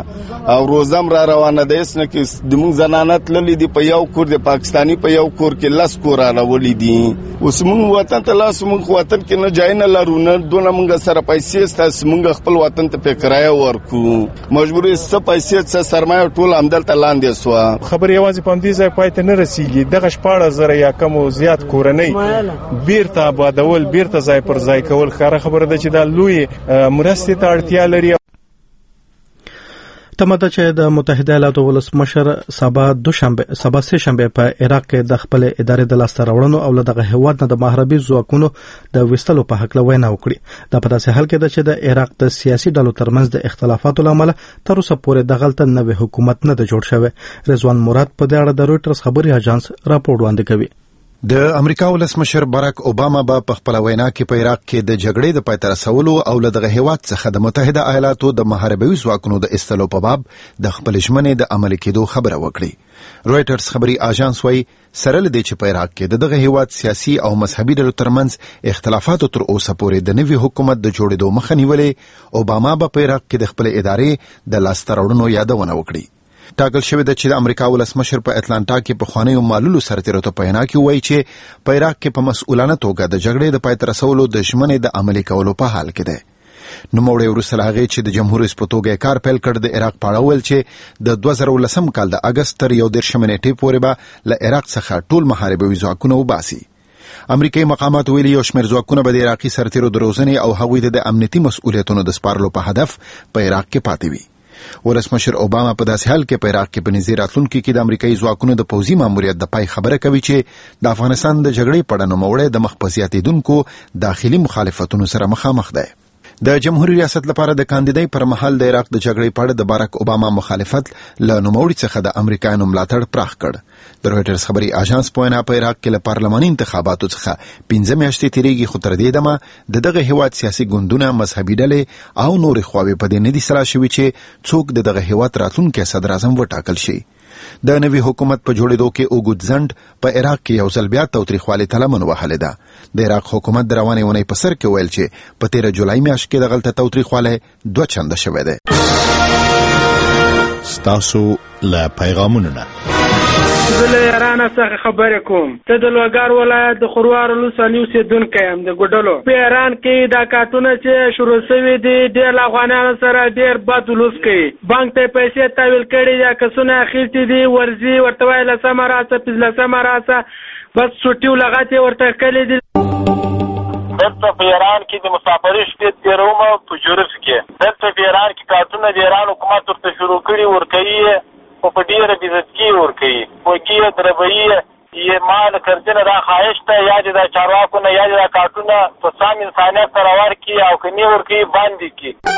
او روزم را روانه ده اسنه کې د مونږ زنانه تللي دي په یو کور د پاکستانی په یو کور کې لس کور راولي دي. اوس مونږ وطن ته لاس مونږ وطن کې نه جای نه لرو نه دونه مونږ سره پیسې ستاسو مونږ خپل وطن ته په کرایه ورکو مجبورې څه پیسې څه سرمایه ټول همدلته لاندې سو. خبر یوازې په دې ځای پای ته نه رسیږي. دغه شپاړس زره یا کم او زیات کورنۍ بیرته آبادول بیرته ځای پر ځای کول ښکاره خبره ده چې دا لوی مرستې ته اړتیا لري. تمه چې د متحده ایالاتو ولسمشر سبا دوشنبه سبا سه شنبه په عراق کې د خپل ادارې د لاسته راوړنو او دغه هیواد نه د مهربي ځواکونو د وستلو په حق لوینا وکړي. دا په داسې حال کې ده چې د عراق د سیاسي ډلو ترمنځ د اختلافاتو لامل تر اوسه پورې دغلته نوې حکومت نه د جوړ شوی. رضوان مراد په دې اړه د رويټرز خبري اژانس راپور وړاندې کوي. د امریکا ولسمشر باراک اوباما به په خپل وینا کې په عراق کې د جګړې د پای ته رسولو او له دغه هیواد څخه د متحده ایالاتو د محاربوي ځواکونو د استلو په باب د خپل ژمنې د عملي کېدو خبره وکړي. رويټرز خبري اژانس وايي سره لدې چې په عراق کې دغه هیواد سیاسي او مذهبي ډلو ترمنځ اختلافات تر اوسه پورې د نوي حکومت د جوړېدو مخه نیولې. اوباما به په عراق کې د خپل ادارې د لاسته راوړنو یادونه وکړي. ټاکل شوی د چې د امریکا ولسمشر په اټلانټا کې په خوانیو معلولو سرتیرو په وینا کې وایي چې په عراق کې په مسؤلانه توګه د جګړې د پای ته رسولو د ژمنې د عملي کولو په حال کې ده. نوموړی وروسته له هغې چې د جمهور رئیس په توګه کار پیل کړ د عراق په اړه وویل چې د دوه زره ولسم کال د اګست تر یو دېرشمې نیټې پورې به له عراق څخه ټول محاربوي ځواکونه وباسي. امریکایي مقامات ویلي یو شمېر ځواکونه به د عراقي سرتیرو د روزنې او هغوی ته د امنیتي مسؤلیتونو د سپارلو په هدف په عراق کې پاتې وي. ولسمشر اوباما په داسې حال کې په عراق کې په نږدې راتلونکي کې د امریکایي ځواکونو د پوځي ماموریت د پای خبره کوي چې د افغانستان د جګړې په اړه نوموړی د مخ په زیاتېدونکو داخلي مخالفتونو سره مخامخ دی. د جمهوریت ریاست لپاره د کاندیدای پر مهال د عراق د جګړې په اړه د باراک اوباما مخالفت له نوموړي څخه د امریکایانو ملاتړ پراخ کړ. د رويټرز خبري اژانس په وینا په عراق کې له پارلماني انتخاباتو څخه پنځه میاشتې تیریږي خو تر دې دمه د دغه هیواد سیاسي ګوندونه مذهبي ډلې او نورې خواوې په دې نه دي سلا شوي چې څوک د دغه هیواد راتلونکی صدر اعظم وټاکل شي. د نوي حکومت په جوړېدو کې اوږد ځنډ په عراق کې یو ځل بیا تاوتریخوالي ته لمن وهلې ده. د عراق حکومت د روانې اونۍ په سر کې ویل چې په تیره جولای میاشت کې دغلته تاوتریخوالی دوه چنده شوی دی. ستاسو له پیغامونو نه زه له ایران څخه خبرې کوم. ته د لوګر ولایت د خروار ولسوالۍ اوسېدونکی یم د ګوډلو. په ایران کې دا کارتونه چې شروع شوي دي ډېر له افغانانو سره ډېر بد ولوس کوي. بانک ته پیسې تحویل کړي یا کسونه اخیستي دي ورځي ورته وایي لسمه راسه پنځلسمه راسه بس چوټي او لغت یې ورته کړي دي. دلته په ایران کې د مسافرۍ شپې تېرومه په جورف کې. دلته په ایران کې کارتونه د ایران حکومت ورته شروع کړي ورکوي خو په ډېره بېزتګي ورکوي. وکیل دربوي یې مال کردنه دا خواهش ته یا د دا چارواکو نه یا د دا کارتونه په سم انسانیت سره ورکړي او که نه ورکوي باندې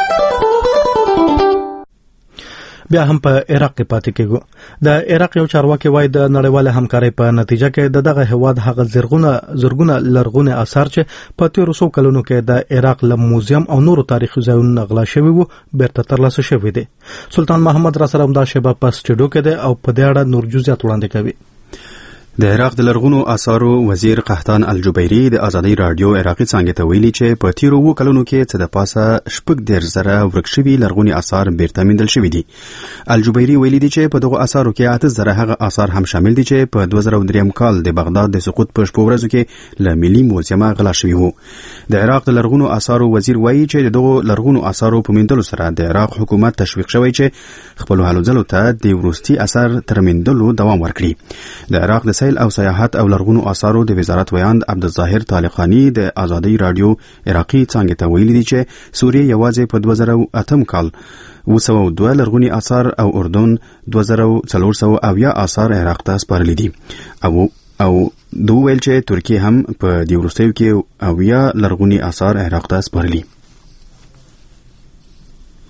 کړي. بیا هم په عراق کې پاتې کېږو. د عراق یو چارواکي وایي د نړیوال همکارۍ په نتیجه کې د دغه هیواد هغه زرغونه زرغونه لرغونی آثار چې په تیرو څو کلونو کې د عراق له موزیم او نورو تاریخي ځایونو غلا شوي وو بیرته ترلاسه شوي دي. سلطان محمد را سره همدا شیبه په سټډیو کې دی او په دې اړه نور جزئیات وړاندې کوي. د عراق د لرغونو آثارو وزیر قحطان الجبیری د ازادي رادیو عراقي څنګه ته ویلي چې په تیرو وو کلونو کې څه د پاسه شپږ ډیر زره ورک شوي لرغوني آثار بیرته موندل شوي دي. الجبیری ویلي دي چې په دغه آثارو کې اته زره هغه آثار هم شامل دي چې په دوه زره درې کال د بغداد د سقوط په شپو ورځو کې له ملي موزیمه غلا شوي وو. د عراق د لرغونو آثارو وزیر وایي چې دغه لرغونو آثارو په موندلو سره د عراق حکومت تشویق شوی چې خپل هلو ځلو ته د وروستي اثر تر موندلو دوام ورکړي. د عراق د او سیاحت او لرغونو آثارو د وزارت ویاند عبدالظاهر طالقانی د ازادي رادیو عراقي څنګه ته ویلي دي چې سوریه یوازې په دوه زره اتم کال اوه سوه او دوه لرغوني آثار او اردن دوه زره څلور سوه اویا آثار عراق ته سپارلي دي او او دوی ویل چې ترکیه هم په دې وروستیو کې اویا لرغوني آثار عراق ته سپارلي.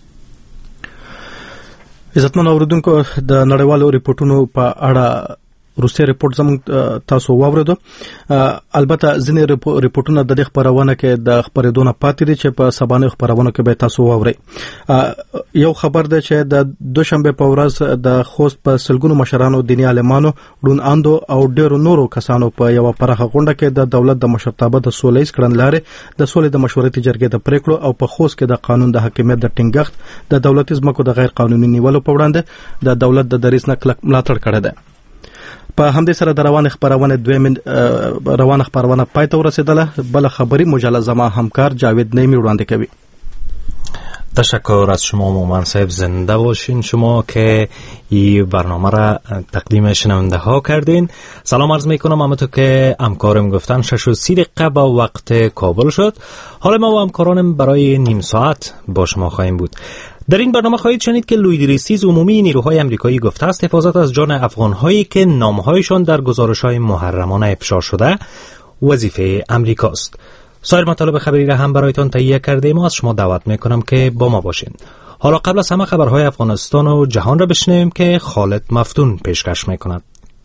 عزتمن اوریدونکو د نړیوالو ریپورتونو په اړه روسي ریپورت زموږ تاسو واوریدو. البته ځینې ریپورتونه د دې خبرونه کې د خبرېدونه پاتې دي چې په سبانه خبرونه کې به تاسو واورئ. یو خبر ده چې د دوشنبه په ورځ د خوست په سلګونو مشرانو دیني عالمانو ډون اندو او ډیرو نورو کسانو په یو پرخه غونډه کې د دولت د مشرتابه د سولې کړنلارې د سولې د مشورتي جرګې د پریکړو او په خوست کې د قانون د حاکمیت د ټینګښت د دولتي ځمکو د غیر قانوني نیولو په وړاندې د دولت د دریځ نه کلک ملاتړ کړی دی. په همدې سره د روان خبرونه دویم روان خبرونه پای ته ورسیدله. بل خبری مجله زما همکار جاوید نیمی وړاندې کوي. تشکر از شما مومن صاحب، زنده باشین شما که این برنامه را تقدیم شنونده ها کردین. سلام عرض میکنم همونطور که همکارم گفتن شش و سی دقیقه با وقت کابل شد. حالا ما و همکارانم برای نیم ساعت با شما خواهیم بود. در این برنامه خواهید شنید که لوید ریسیز عمومی نیروهای امریکایی گفته است حفاظت از جان افغان‌هایی که نام‌هایشان در گزارش‌های محرمانه افشا شده وظیفه امریکاست. سایر مطالب خبری را هم برایتان تهیه کرده ما از شما دعوت میکنم که با ما باشین. حالا قبل از همه خبرهای افغانستان و جهان را بشنویم که خالد مفتون پیشکش میکند.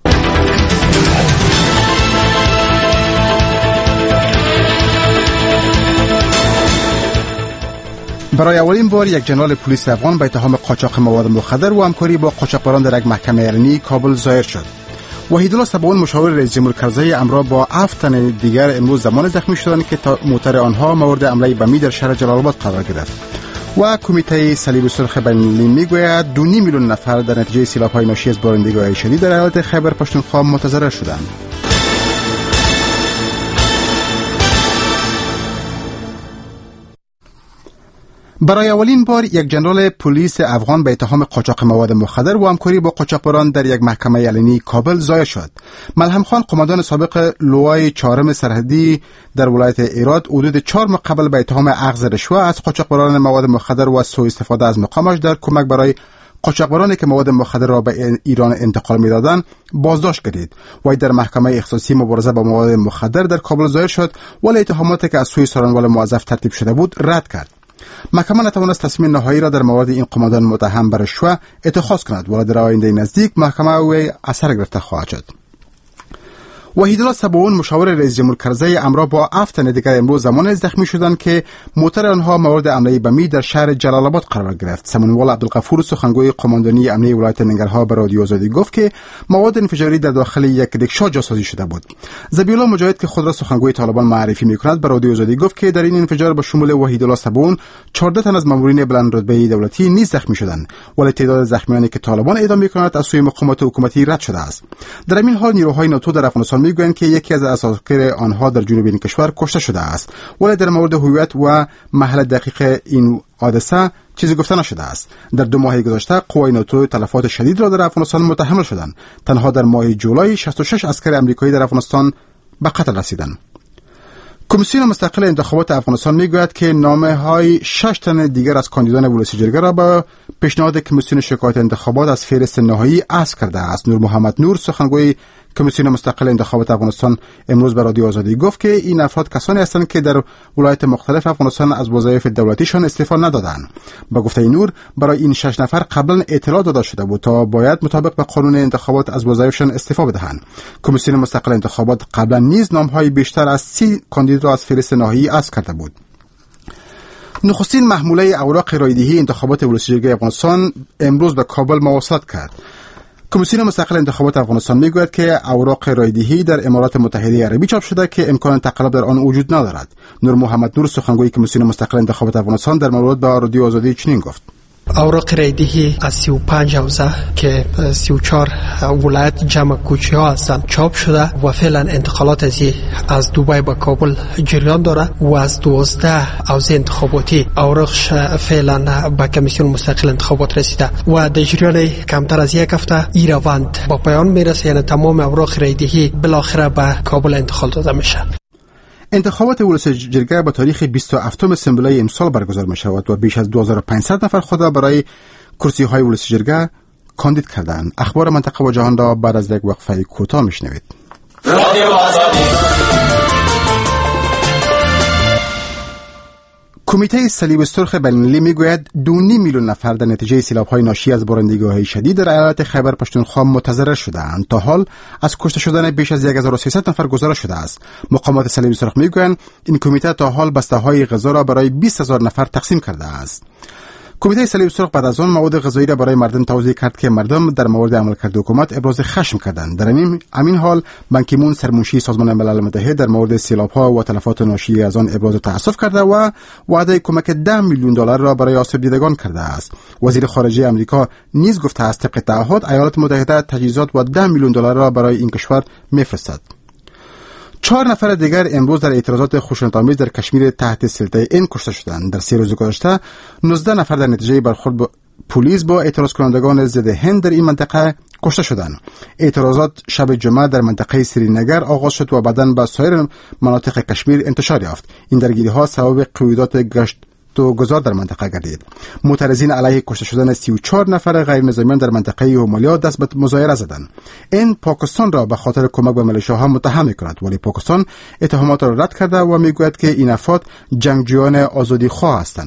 برای اولین بار یک جنرال پلیس افغان به اتهام قاچاق مواد مخدر و همکاری با قاچاقبران در یک محکمه علنی کابل ظاهر شد. وحیدالله صباحون مشاور رئیس جمهور کرزی امرا با هفت تن دیگر امروز زمان زخمی شدند که موتر آنها مورد حمله بمی در شهر جلال آباد قرار گرفت. و کمیته صلیب سرخ بین المللی میگوید دو نیم میلیون نفر در نتیجه سیلاب‌های ناشی از بارندگی‌های شدید در ایالت خیبر پختونخوا متضرر شدند. برای اولین بار یک جنرال پلیس افغان به اتهام قاچاق مواد مخدر و همکاری با قاچاقبران در یک محکمه علنی کابل ظاهر شد. ملهم خان قماندان سابق لوای چهارم سرحدی در ولایت ایراد حدود چهار ماه قبل به اتهام اخذ رشوه از قاچاقبران مواد مخدر و سوء استفاده از مقامش در کمک برای قاچاقبرانی که مواد مخدر را به ایران انتقال می‌دادند بازداشت گردید. وی در محکمه اختصاصی مبارزه با مواد مخدر در کابل ظاهر شد ولی اتهاماتی که از سوی سارنوال موظف ترتیب شده بود رد کرد. محکمه نتوانست تصمیم نهایی را در مورد این قماندان متهم به رشوه اتخاذ کند ولی در آینده نزدیک محکمه وی اثر گرفته خواهد شد. وحیدالله صباحون مشاور رئیس جمهور کرزی امرا با هفت تن دیگر امروز زمان زخمی شدند که موتر آنها مورد حمله بمی در شهر جلال آباد قرار گرفت. سمنوال عبدالغفور سخنگوی قماندانی امنیتی ولایت ننگرهار به رادیو آزادی گفت که مواد انفجاری در داخل یک رکشا جاسازی شده بود. ذبیحالله مجاهد که خود را سخنگوی طالبان معرفی می‌کند به رادیو آزادی گفت که در این انفجار به شمول وحیدالله صباحون چهارده تن از مامورین بلند رتبه دولتی نیز زخمی شدند ولی تعداد زخمیانی که طالبان اعدام می‌کند از سوی مقامات حکومتی رد شده است. در این حال نیروهای ناتو در افغانستان می‌گویند که یکی از اساکر آنها در جنوب این کشور کشته شده است ولی در مورد هویت و محل دقیق این حادثه چیزی گفته نشده است. در دو ماه گذشته قوای ناتو تلفات شدید را در افغانستان متحمل شدند. تنها در ماه جولای شصت و شش عسکر آمریکایی در افغانستان به قتل رسیدند. کمیسیون مستقل انتخابات افغانستان میگوید که نامه‌های شش تن دیگر از کاندیدان ولسی جرگه را به پیشنهاد کمیسیون شکایت انتخابات از فهرست نهایی حذف کرده است. نور محمد نور سخنگوی کمیسیون مستقل انتخابات افغانستان امروز به رادیو آزادی گفت که این افراد کسانی هستند که در ولایت مختلف افغانستان از وظایف دولتیشان استعفا ندادند. با گفته نور برای این شش نفر قبلا اطلاع داده شده بود تا باید مطابق به قانون انتخابات از وظایفشان استعفا بدهند. کمیسیون مستقل انتخابات قبلا نیز نامهای بیشتر از سی کاندید را از فهرست نهایی حذف کرده بود. نخستین محموله اوراق رایدهی انتخابات ولسی جرگه افغانستان امروز به کابل مواصلت کرد. کمیسیون مستقل انتخابات افغانستان میگوید که اوراق رایدهی در امارات متحده عربی چاپ شده که امکان تقلب در آن وجود ندارد. نور محمد نور سخنگوی کمیسیون مستقل انتخابات افغانستان در مورد با رادیو آزادی چنین گفت: اوراق رایدهی از سی و پنج حوزه که سی و چهار ولایت جمع کوچی ها هستند چاپ شده و فعلا انتقالات از از دبی به کابل جریان داره و از دوازده حوزه انتخاباتی اوراقش فعلا به کمیسیون مستقل انتخابات رسیده و در جریان کمتر از یک هفته این روند با پایان میرسه، یعنی تمام اوراق رایدهی بالاخره به کابل انتقال داده میشه. انتخابات ولسی جرگه به تاریخ بیست و هفتم سپتامبر امسال برگزار می شود و بیش از دو هزار و پانصد نفر خود را برای کرسی های ولسی جرگه کاندید کردند. اخبار منطقه و جهان را بعد از یک وقفه کوتاه میشنوید. کمیته صلیب سرخ بین‌المللی میگوید دو و نیم میلیون نفر در نتیجه سیلاب‌های ناشی از بارندگی‌های شدید در ایالت خیبر پختونخوا متضرر شده‌اند. تا حال از کشته شدن بیش از هزار و سیصد نفر گزارش شده است. مقامات صلیب سرخ میگویند این کمیته تا حال بسته‌های غذا را برای بیست هزار نفر تقسیم کرده است. کمیته صلیب سرخ بعد از آن مواد غذایی را برای مردم توزیع کرد که مردم در مورد عملکرد حکومت ابراز خشم کردند. در همین حال بان کی مون سرمنشی سازمان ملل متحد در مورد سیلاب‌ها و تلفات ناشی از آن ابراز تأسف کرده و وعده کمک ده میلیون دلار را برای آسیب دیدگان کرده است. وزیر خارجه آمریکا نیز گفته است طبق تعهد ایالات متحده تجهیزات و ده میلیون دلار را برای این کشور می‌فرستد. چهار نفر دیگر امروز در اعتراضات خشونت‌آمیز در کشمیر تحت سلطه این کشته شدند. در سه روز گذشته نوزده نفر در نتیجه برخورد با پلیس با اعتراض کنندگان ضد هند در این منطقه کشته شدند. اعتراضات شب جمعه در منطقه سرینگر آغاز شد و بعداً به سایر مناطق کشمیر انتشار یافت. این درگیری‌ها سبب قیودات گشت تو گذار در منطقه گردید. معترضین علیه کشته شدن سی و چهار نفر غیر نظامیان در منطقه هومالیا دست به مظاهره زدند. این پاکستان را به خاطر کمک به ملیشیاها متهم می‌کند، ولی پاکستان اتهامات را رد کرده و میگوید که این افراد جنگجویان آزادیخواه هستند.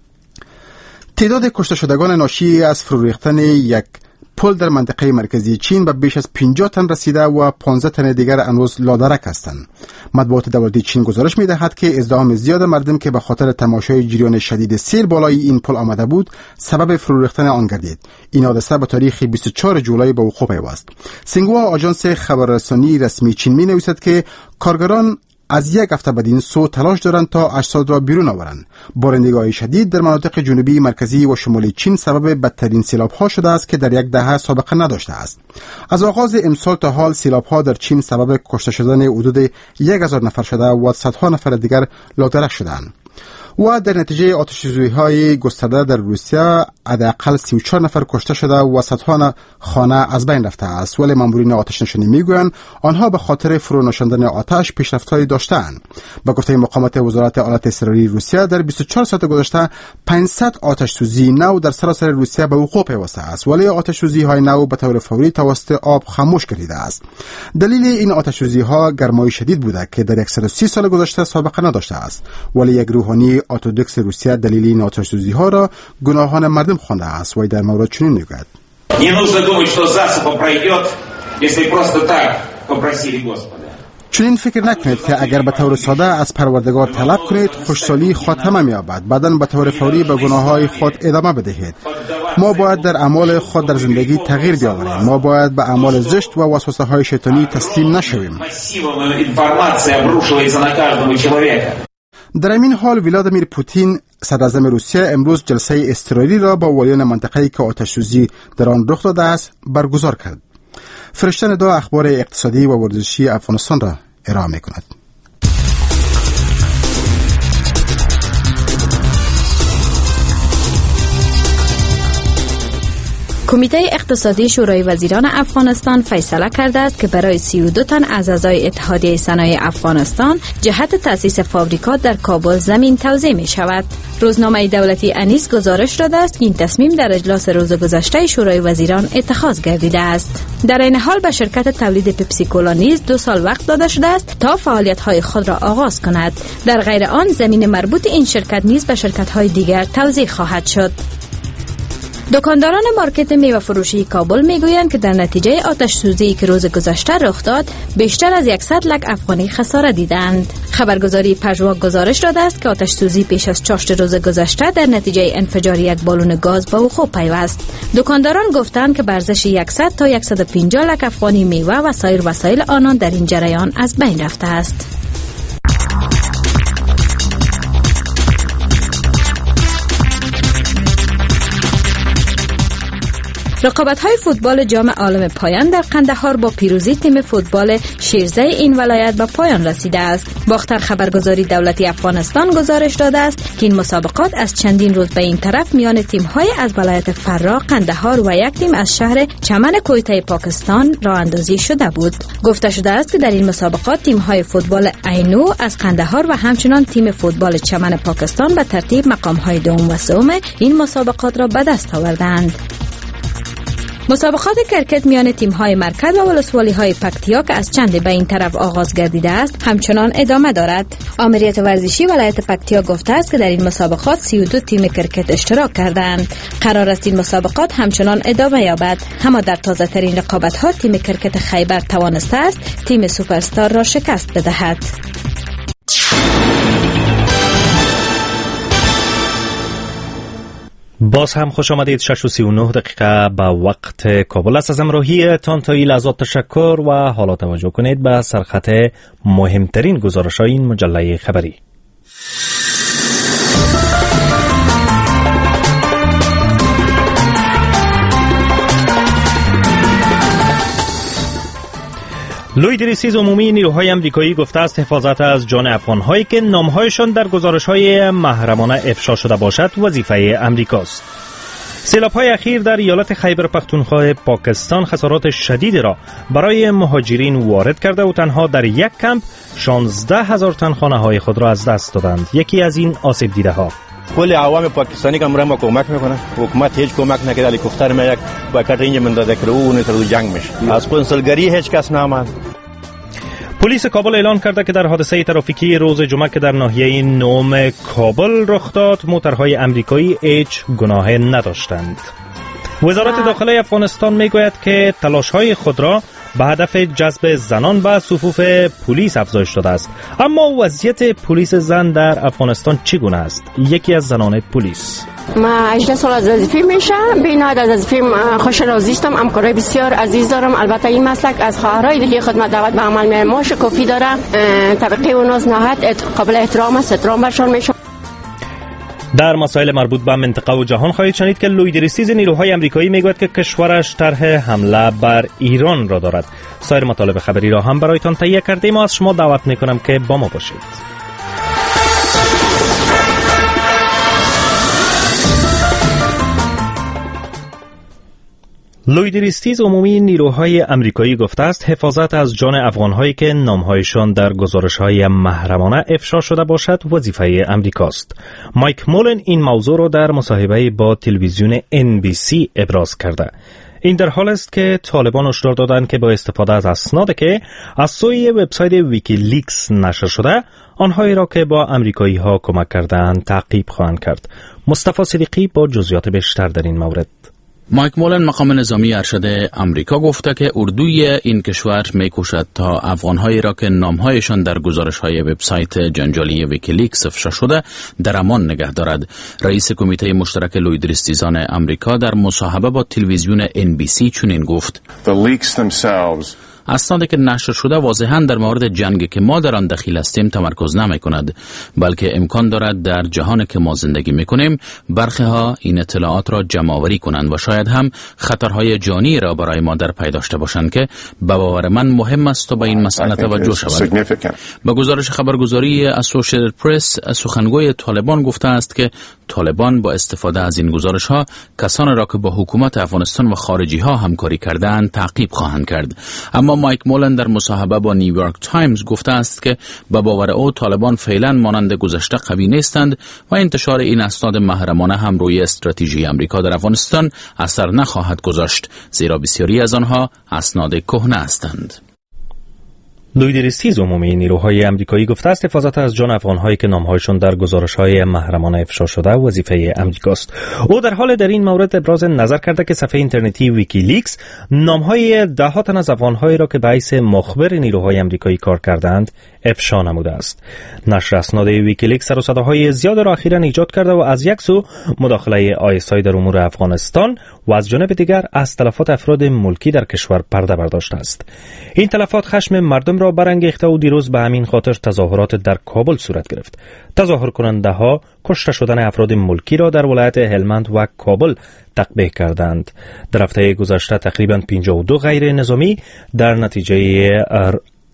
تعداد کشته شدگان ناشی از فرو ریختن یک پل در منطقه مرکزی چین به بیش از پنجاه تن رسیده و پانزده تن دیگر هنوز لادرک هستند. مطبوعات دولتی چین گزارش می‌دهد که ازدحام زیاد مردم که به خاطر تماشای جریان شدید سیل بالای این پل آمده بود سبب فرو ریختن آن گردید. این حادثه به تاریخ بیست و چهارم جولای به وقوع پیوست. سینگوا آژانس خبررسانی رسمی چین می‌نویسد که کارگران از یک هفته بعد این سو تلاش دارند تا اجساد را بیرون آورند. بارندگی‌های شدید در مناطق جنوبی، مرکزی و شمالی چین سبب بدترین سیلاب‌ها شده است که در یک دهه سابقه نداشته است. از آغاز امسال تا حال سیلاب‌ها در چین سبب کشته شدن حدود یک هزار نفر شده و صدها نفر دیگر لاغرک شدند. و در نتیجه آتش‌سوزی‌های گسترده در روسیه حداقل سی و چهار نفر کشته شده و صدها خانه از بین رفته است، ولی مامورین آتش نشانی میگویند آنها به خاطر فرو نشاندن آتش پیشرفت‌هایی داشتند. به گفته مقامات وزارت آلات اضطراری روسیه در بیست و چهار ساعت گذشته پانصد آتش‌سوزی نو در سراسر روسیه به وقوع پیوسته است، ولی آتش‌سوزی‌های نو به طور فوری توسط آب خاموش گردیده است. دلیل این آتش‌سوزی‌ها گرمای شدید بوده که در صد و سی سال گذشته سابقه نداشته است، ولی یک روحانی ارتدوکس روسیه دلیل این آتش‌سوزی‌ها را گناهان مردم خوانده است و در مورد چنین میگوید: Не нужно думать, что засуха пройдет, если просто так попросили Господа. چنین فکر نکنید که اگر به طور ساده از پروردگار طلب کنید خوشحالی خاتمه می‌یابد. بعداً به طور فوری به گناه‌های خود ادامه بدهید. ما باید در اعمال خود در زندگی تغییر بیاوریم. ما باید به اعمال زشت و وسوسه‌های شیطانی تسلیم نشویم. در این حال ولادیمیر پوتین صدراعظم روسیه امروز جلسه اضطراری را با والیان منطقه‌ای که آتش‌سوزی در آن رخ داده است برگزار کرد. فرشته ندا اخبار اقتصادی و ورزشی افغانستان را ارائه می‌کند. کمیته اقتصادی شورای وزیران افغانستان فیصله کرده است که برای سی و دو تن از اعضای اتحادیه صنایع افغانستان جهت تأسیس فابریکات در کابل زمین توزیع می شود. روزنامه دولتی انیس گزارش داده است که این تصمیم در اجلاس روز گذشته شورای وزیران اتخاذ گردیده است. در این حال به شرکت تولید پپسی کولا نیز دو سال وقت داده شده است تا فعالیت‌های خود را آغاز کند. در غیر آن زمین مربوط این شرکت نیز به شرکت‌های دیگر توزیع خواهد شد. دکانداران مارکت میوه فروشی کابل میگویند که در نتیجه آتش سوزی که روز گذشته رخ داد بیشتر از صد لک افغانی خسارت دیدند. خبرگزاری پژواک گزارش داده است که آتش سوزی پیش از چاشت روز گذشته در نتیجه انفجار یک بالون گاز به وقوع پیوست. دکانداران گفتند که ارزش صد تا صد و پنجاه لک افغانی میوه و سایر وسایل آنان در این جریان از بین رفته است. رقابت‌های فوتبال جام عالم پایان در قندهار با پیروزی تیم فوتبال شیرزه این ولایت به پایان رسیده است. باختر خبرگزاری دولتی افغانستان گزارش داده است که این مسابقات از چندین روز به این طرف میان تیم‌های از ولایت فرا، قندهار و یک تیم از شهر چمن کویته پاکستان راه اندازی شده بود. گفته شده است که در این مسابقات تیم‌های فوتبال عینو از قندهار و همچنان تیم فوتبال چمن پاکستان به ترتیب مقام‌های دوم و سوم این مسابقات را به دست آوردند. مسابقات کرکت میان تیم‌های مرکز و ولسوالی‌های پکتیا که از چند به این طرف آغاز گردیده است همچنان ادامه دارد. آمریت ورزشی ولایت پکتیا گفته است که در این مسابقات سی و دو تیم کرکت اشتراک کردند. قرار است این مسابقات همچنان ادامه یابد. اما در تازه ترین رقابت‌ها تیم کرکت خیبر توانسته است تیم سوپرستار را شکست بدهد. باز هم خوش آمدید. شش و سی و نه دقیقه به وقت کابل است. از امروهی تان تا لحظات تشکر و حالا توجه کنید به سرخط مهمترین گزارش‌های این مجله خبری. لوید ریسیز عمومی نیروهای امریکایی گفته است حفاظت از جان افغان‌هایی که نام‌هایشان در گزارش‌های محرمانه افشا شده باشد وظیفه امریکاست. سیلاب‌های اخیر در ایالت خیبر پختونخوا پاکستان خسارات شدیدی را برای مهاجرین وارد کرده و تنها در یک کمپ شانزده هزار تن خانه‌های خود را از دست دادند. یکی از این آسیب دیده‌ها کل عوام پاکستانی که مرا کمک میکنه، حکومت هیچ کمک نکرد. هلیکوپتر ما یک با کاترین من داده کرد و اون تو جنگ میشه. از کنسولگری هیچ کس نامد. پلیس کابل اعلان کرده که در حادثه ترافیکی روز جمعه که در ناحیه نوم کابل رخ داد موتورهای امریکایی هیچ گناه نداشتند. وزارت داخله افغانستان میگوید که تلاش‌های خود را به هدف جذب زنان به صفوف پلیس افزایش داده است. اما وضعیت پلیس زن در افغانستان چگونه است؟ یکی از زنان پلیس: ما هجده سال از وظیفه میشم. به نهایت از وظیفه خوش راضی هستم. همکارای بسیار عزیز دارم. البته این مسلک از خواهرای دیگه خدمت دعوت به عمل میره. ماش کافی داره. طبقه اوناز نهایت قابل احترام است. احترام برشان میشه. در مسائل مربوط به منطقه و جهان خواهید شنید که لوید ریسیز نیروهای امریکایی میگوید که کشورش طرح حمله بر ایران را دارد. سایر مطالب خبری را هم برایتان تهیه کردیم و از شما دعوت میکنم که با ما باشید. لوید ریسیز عمومی نیروهای امریکایی گفته است حفاظت از جان افغان‌هایی که نام‌هایشان در گزارش‌های محرمانه افشا شده باشد وظیفه امریکاست. مایک مولن این موضوع را در مصاحبه با تلویزیون ان بی سی ابراز کرده. این در حال است که طالبان هشدار دادند که با استفاده از اسنادی که از سوی وبسایت ویکیلیکس نشر شده آنهایی را که با امریکایی‌ها کمک کردند تعقیب خواهند کرد. مصطفی صدیقی با جزئیات بیشتر در این مورد. مایک مولن مقام نظامی ارشد امریکا گفته که اردوی این کشور می‌کوشد تا افغان‌هایی را که نام‌هایشان در گزارش‌های وبسایت جنجالی ویکیلیکس افشا شده در امان نگه دارد. رئیس کمیته مشترک لوید ریسیزان امریکا در مصاحبه با تلویزیون ان بی سی چنین گفت: اسنادی که نشر شده واضحاً در مورد جنگ که ما در آن دخیل هستیم تمرکز نمی کند، بلکه امکان دارد در جهان که ما زندگی می کنیم برخی ها این اطلاعات را جمع آوری کنند و شاید هم خطرهای جانی را برای ما در پی داشته باشند که به باور من مهم است تا به این مسئله توجه شود. با گزارش خبرگزاری اسوشییتد پرس سخنگوی طالبان گفته است که طالبان با استفاده از این گزارش ها کسانی را که با حکومت افغانستان و خارجی ها همکاری کردند تعقیب خواهند کرد. اما مایک مولن در مصاحبه با نیویورک تایمز گفته است که به باور او طالبان فعلا مانند گذشته قوی نیستند و انتشار این اسناد محرمانه هم روی استراتژی امریکا در افغانستان اثر نخواهد گذاشت، زیرا بسیاری از آنها اسناد کهنه هستند. لوید ریسیز عمومی نیروهای امریکایی گفته است حفاظت از جان افغان‌هایی که نام‌هایشان در گزارش‌های محرمانه افشا شده وظیفه امریکاست. او در حال در این مورد ابراز نظر کرده که صفحه اینترنتی ویکیلیکس نام‌های ده تن از افغان‌هایی را که به حیث مخبر نیروهای امریکایی کار کردند افشا نموده است. نشر اسناد ویکیلیکس سر و صداهای زیاد را اخیراً ایجاد کرده و از یک سو مداخله آی اس آی در امور افغانستان و از جانب دیگر از تلفات افراد ملکی در کشور پرده برداشته است. این تلفات خشم مردم را برانگیخته و دیروز به همین خاطر تظاهرات در کابل صورت گرفت. تظاهر کننده ها کشته شدن افراد ملکی را در ولایت هلمند و کابل تقبیح کردند. در هفته گذشته تقریباً پنجاه و دو غیر نظامی در نتیجه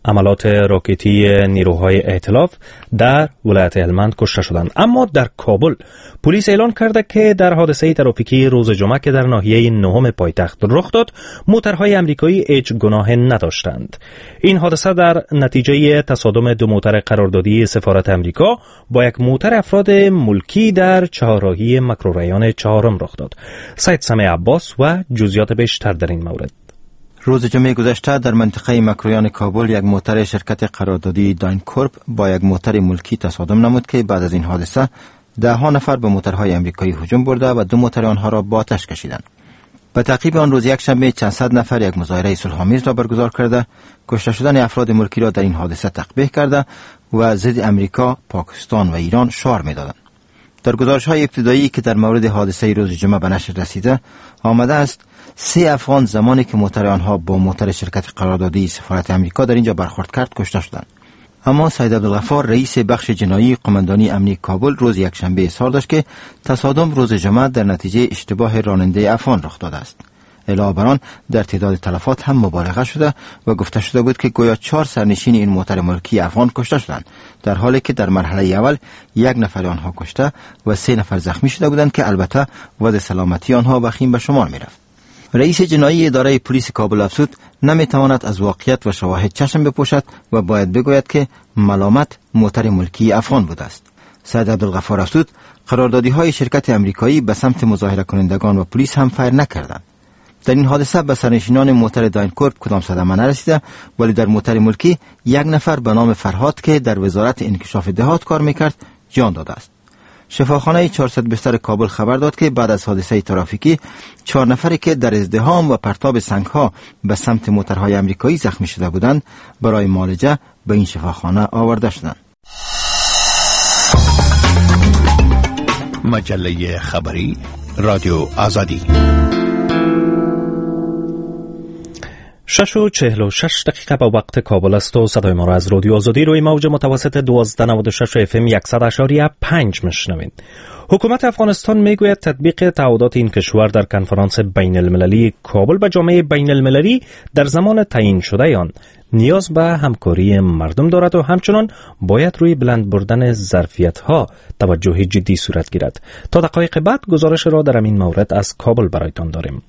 عملات راکتی نیروهای ائتلاف در ولایت هلمند کشته شدند. اما در کابل پلیس اعلان کرده که در حادثه ترافیکی روز جمعه که در ناحیه نهم پایتخت رخ داد، موترهای امریکایی هیچ گناه نداشتند. این حادثه در نتیجه تصادم دو موتر قراردادی سفارت امریکا با یک موتر افراد ملکی در چهارراهی مکروریان چهارم رخ داد. سید سمیع عباس و جزئیات بیشتر در این مورد. روز جمعه گذشته در منطقه مکروریان کابل یک موتر شرکت قراردادی داینکورپ با یک موتر ملکی تصادم نمود که بعد از این حادثه ده ها نفر به موترهای امریکایی هجوم برده و دو موتر آنها را با آتش کشیدند. به تعقیب آن روز یک شنبه چند صد نفر یک مظاهره صلح‌آمیز را برگزار کرده، کشته شدن افراد ملکی را در این حادثه تقبیح کرده و ضد امریکا، پاکستان و ایران شعار می‌دادند. در گزارش‌های ابتدایی که در مورد حادثه روز جمعه به نشر رسیده آمده است سه افغان زمانی که موتر آنها با موتر شرکت قراردادی سفارت امریکا در اینجا برخورد کرد کشته شدند. اما سید عبدالغفار رئیس بخش جنایی قماندانی امنی کابل روز یکشنبه اظهار داشت که تصادم روز جمعه در نتیجه اشتباه راننده افغان رخ داده است. علاوه بر آن در تعداد تلفات هم مبالغه شده و گفته شده بود که گویا چهار سرنشین این موتر ملکی افغان کشته شدند، در حالی که در مرحله اول یک نفر آنها کشته و سه نفر زخمی شده بودند که البته وضع سلامتی آنها وخیم به شمار می‌رفت. رئیس جنایی اداره پلیس کابل افزود نمیتواند از واقعیت و شواهد چشم بپوشد و باید بگوید که ملامت موتر ملکی افغان بوده است. سید عبدالغفار افزود قراردادی های شرکت امریکایی به سمت مظاهره کنندگان و پلیس هم فیر نکردند. در این حادثه به سرنشینان موتر داینکورپ کدام صدمه نرسیده، ولی در موتر ملکی یک نفر به نام فرهاد که در وزارت انکشاف دهات کار میکرد جان داده است. شفاخانه چهارصد بستر کابل خبر داد که بعد از حادثه ترافیکی چهار نفری که در ازدحام و پرتاب سنگ‌ها به سمت موترهای امریکایی زخمی شده بودند برای معالجه به این شفاخانه آورده شدند. مجله خبری رادیو آزادی. شش و چهل و شش دقیقه با وقت کابل است و صدای ما را از رادیو آزادی روی موج متوسط دوازده نود و شش اف ام صد اشاریه پنج میشنوید. حکومت افغانستان میگوید تطبیق تعهدات این کشور در کنفرانس بین المللی کابل به جامعه بین المللی در زمان تعیین شده آن نیاز به همکاری مردم دارد و همچنان باید روی بلند بردن ظرفیت ها توجه جدی صورت گیرد. تا دقایق بعد گزارش را در این مورد از کابل برایتان داریم.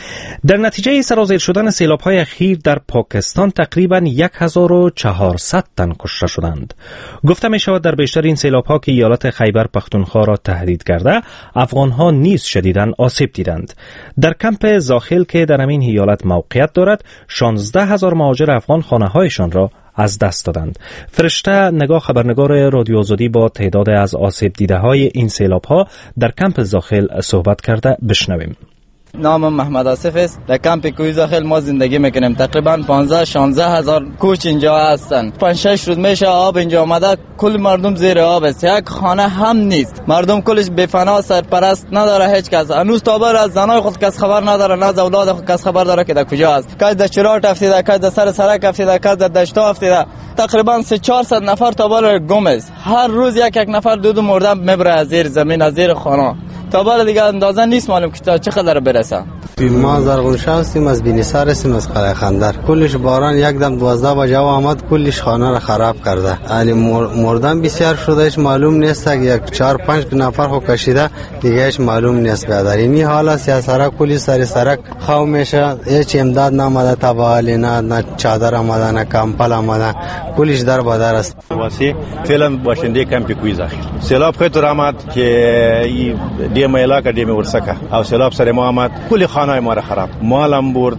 در نتیجه سرازیر شدن سیلاب‌های اخیر در پاکستان تقریباً هزار و چهارصد تن کشته شدند. گفته می شود در بیشتر این سیلاب‌ها که ایالت خیبر پختونخوا را تهدید کرده، افغان‌ها نیز شدیداً آسیب دیدند. در کمپ زاخل که در همین ایالت موقعیت دارد، شانزده هزار مهاجر افغان خانه‌هایشان را از دست دادند. فرشته نگاه خبرنگار رادیو آزادی با تعداد از آسیب دیده‌های این سیلاب‌ها در کمپ زاخل صحبت کرده، بشنویم. نامم محمد آصف است. در کمپ کوی زاخل ما زندگی میکنیم. تقریبا پانزده شانزده هزار کوچ اینجا هستن. پنج شش روز میشه آب اینجا آمده، کل مردم زیر آب است. یک خانه هم نیست. مردم کلش بفنا، سرپرست نداره هیچ کس. هنوز تا بر از زنای خود کس خبر نداره، نه از اولاد خود کس خبر داره که در کجا است. کس در چراغ افتیده، کس در سر سرک افتیده، کس در دشتا افتیده. تقریبا سه چهارصد نفر تا بر گم است. هر روز یک یک نفر دو دو مرده میبره از زیر زمین، از زیر خانه. تا بالا دیگه اندازه نیست معلوم که تا چه قدر برسه. ما زرغونشاه هستیم، از بینیسار هستیم، از قلعه خندر. کلش باران یک دم دوازده بجه آمد، کلش خانه را خراب کرده. علی مردن بسیار شده، ایش معلوم نیست که یک چهار پنج نفر خو کشیده، دیگه ایش معلوم نیست. در این حال است یا سرک کلی سر سرک خو میشه، هیچ امداد نامده، تباهلی نه، نه چادر آمده، نه کمپل آمده، کلش در بدر است. واسی فعلا باشنده کمپ کوی زاخل سیلاب خطر آمد که دیم علاقه دیم ورسکه او سیلاب سر ما آمد، کلی خانه ما را خراب، مالم برد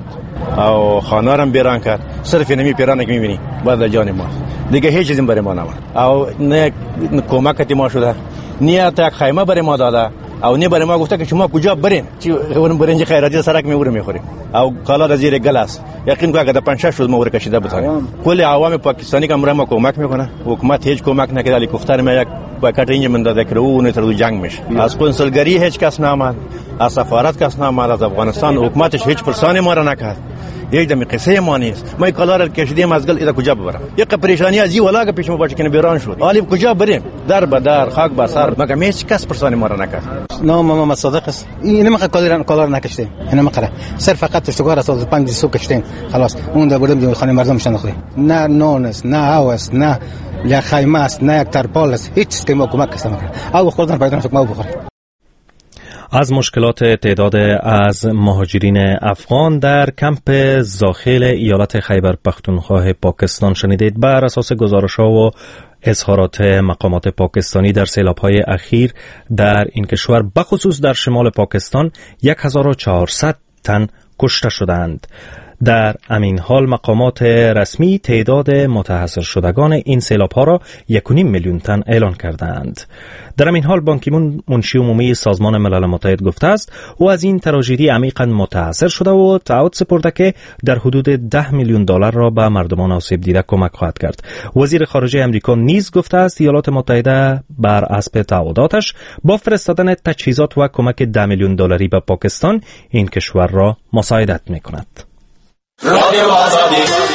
او خانه را بیران کرد. صرف نمی پیرانه که میبینی بعد جان ما دیگه هیچ چیزی برای ما نماند. او نه کمک ما شده، نه تا خیمه برای ما داده، او نه برای ما گفته که شما کجا برین، چی اون برنج خیراتی سرک میوره میخوریم. او کالا در زیر گلاس یقین که در پنج شش روز ما ور کشیده بتونیم. کل عوام پاکستانی که ما کمک میکنه، حکومت هیچ کمک نکرده. هلیکوپتر ما یک با کاترین من داده که اون تر جنگ میشه. از کنسولگری هیچ کس نامد، از سفارت کس نامد، از افغانستان حکومتش هیچ پرسانی ما را نکرد یک دم قصه ما نیست. ما کالار کشیدیم از گل اینا کجا ببرم؟ یک پریشانی از این ولا که پیش ما باشه که بیران شد. حالی کجا بریم؟ در به در خاک به سر مگه هیچ کس پرسانی ما را نکرد. نام محمد صادق است. این نمیخواد کالار کالار نکشته. اینا مقره. صرف فقط اشتغال از پنج صبح کشتیم. خلاص اون در بردم خانه مردم میشن خوریم. نه نون است، نه هواست، نه یا خیمه است، نه یک ترپال است. هیچ چیز که ما کمک کس نمیکنه. او خوردن پیدا نشد ما بخوریم. از مشکلات تعداد از مهاجرین افغان در کمپ زاخیل ایالت خیبر پختونخوا پاکستان شنیدید. بر اساس گزارش‌ها و اظهارات مقامات پاکستانی در سیلاب‌های اخیر در این کشور بخصوص در شمال پاکستان هزار و چهارصد تن کشته شدند. در همین حال مقامات رسمی تعداد متحصر شدگان این سیلاب‌ها را یک و نیم میلیون تن اعلان کردند. در همین حال بان کی مون منشی عمومی سازمان ملل متحد گفته است او از این تراژدی عمیقاً متأثر شده و تعهد سپرده که در حدود ده میلیون دلار را به مردمان آسیب دیده کمک خواهد کرد. وزیر خارجه آمریکا نیز گفته است ایالات متحده بر اساس تعهداتش با فرستادن تجهیزات و کمک ده میلیون دلاری به پاکستان این کشور را مساعدت می‌کند. رادیو آزادی.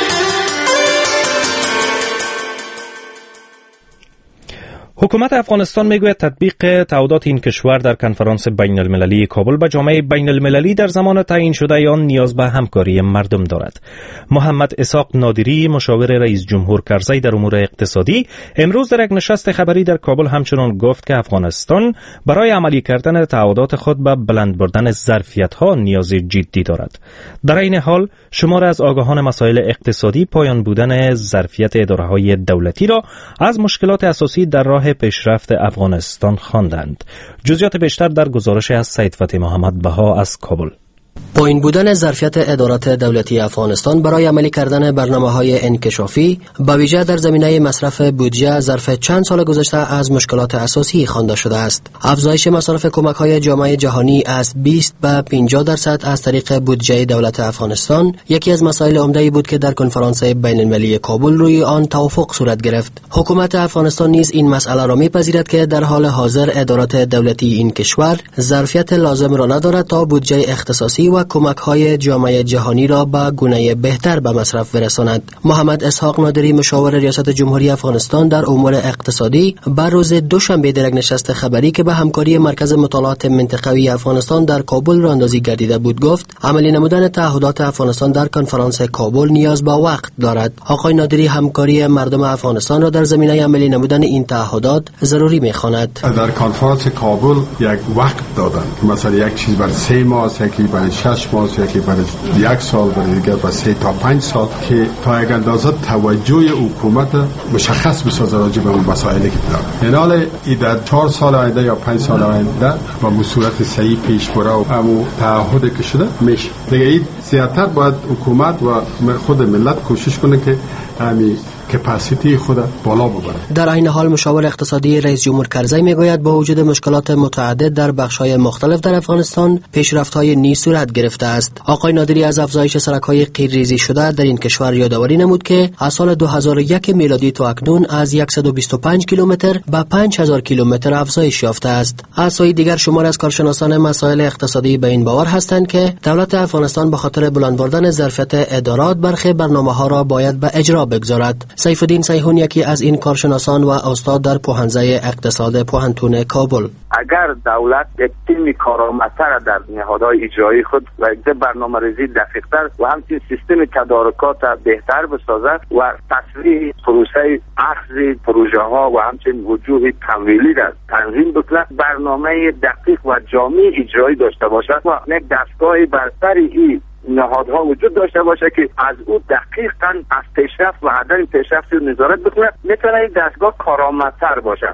حکومت افغانستان میگوید تطبیق تعهدات این کشور در کنفرانس بین المللی کابل به جامعه بین المللی در زمان تعیین شده آن نیاز به همکاری مردم دارد. محمد اسحاق نادری مشاور رئیس جمهور کرزی در امور اقتصادی امروز در یک نشست خبری در کابل همچنان گفت که افغانستان برای عملی کردن تعهدات خود به بلند بردن ظرفیت‌ها نیاز جدی دارد. در این حال شمار از آگاهان مسائل اقتصادی پایان بودن ظرفیت اداره‌های دولتی را از مشکلات اساسی در راه پیشرفت افغانستان خواندند. جزئیات بیشتر در گزارش از سید فتحی محمد بها از کابل. پایین بودن ظرفیت ادارات دولتی افغانستان برای عملی کردن برنامه‌های انکشافی به ویژه در زمینه مصرف بودجه ظرف چند سال گذشته از مشکلات اساسی خوانده شده است. افزایش مصرف کمک‌های جامعه جهانی از بیست به پنجاه درصد از طریق بودجه دولت افغانستان یکی از مسائل عمده‌ای بود که در کنفرانس بین‌المللی کابل روی آن توافق صورت گرفت. حکومت افغانستان نیز این مسئله را می‌پذیرد که در حال حاضر ادارات دولتی این کشور ظرفیت لازم را ندارد تا بودجه اختصاصی و کمک‌های جامعه جهانی را به گونه بهتر به مصرف برساند. محمد اسحاق نادری مشاور ریاست جمهوری افغانستان در امور اقتصادی بر روز دوشنبه در یک نشست خبری که به همکاری مرکز مطالعات منطقوی افغانستان در کابل راندازی گردیده بود گفت عملی نمودن تعهدات افغانستان در کنفرانس کابل نیاز به وقت دارد. آقای نادری همکاری مردم افغانستان را در زمینه عملی نمودن این تعهدات ضروری می‌خواند. در کنفرانس کابل یک وقت دادن مثلا یک چیز برای سه ماه یکی برای شش ماه یکی برای یک سال برای دیگر برای سه تا پنج سال که تا یک اندازه توجه حکومت مشخص بسازه راجع به اون مسائلی که داره. حالا این در چهار سال آینده یا پنج سال آینده با صورت صحیح پیش بره و همون تعهدی که شده میشه. دیگه این زیادتر باید حکومت و خود ملت کوشش کنه که همین کپاسیتی خود بالا ببره. در این حال مشاور اقتصادی رئیس جمهور کرزی میگوید با وجود مشکلات متعدد در بخش‌های مختلف در افغانستان پیشرفت‌های نیز صورت گرفته است. آقای نادری از افزایش سرک‌های غیرریزی شده در این کشور یادآوری نمود که از سال دو هزار و یک میلادی تا اکنون از صد و بیست و پنج کیلومتر به پنج هزار کیلومتر افزایش یافته است. از سوی دیگر شمار از کارشناسان مسائل اقتصادی به این باور هستند که دولت افغانستان به خاطر بلند بردن ظرفیت ادارات برخی برنامه‌ها را باید به اجرا بگذارد. سیف الدین سیحون یکی از این کارشناسان و استاد در پوهنځی اقتصاد پوهنتون کابل: اگر دولت یک تیم کارآمدتر در نهادهای اجرایی خود و یک برنامه‌ریزی دقیق‌تر و همچنین سیستم تدارکات بهتر بسازد و تسریع پروسه اخذ پروژه‌ها و همچنین وجوه تمویلی را تنظیم بکند، برنامه دقیق و جامع اجرایی داشته باشد و یک دستگاه برتر این نهادها وجود داشته باشه که از او دقیقاً از پیشرفت و عدم پیشرفت نظارت بکنه، میتونه این دستگاه کارآمدتر باشه.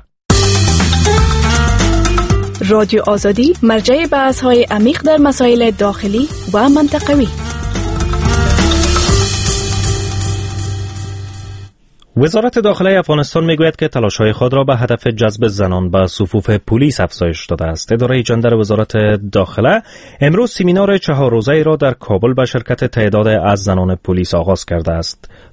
رادیو آزادی مرجع بحث‌های عمیق در مسائل داخلی و منطقوی. وزارت داخله افغانستان میگوید که تلاش‌های خود را به هدف جذب زنان به صفوف پلیس افزایش داده است. اداره جندر وزارت داخله امروز سمینار چهار روزه‌ای را در کابل به شرکت تعداد از زنان پلیس آغاز کرده است.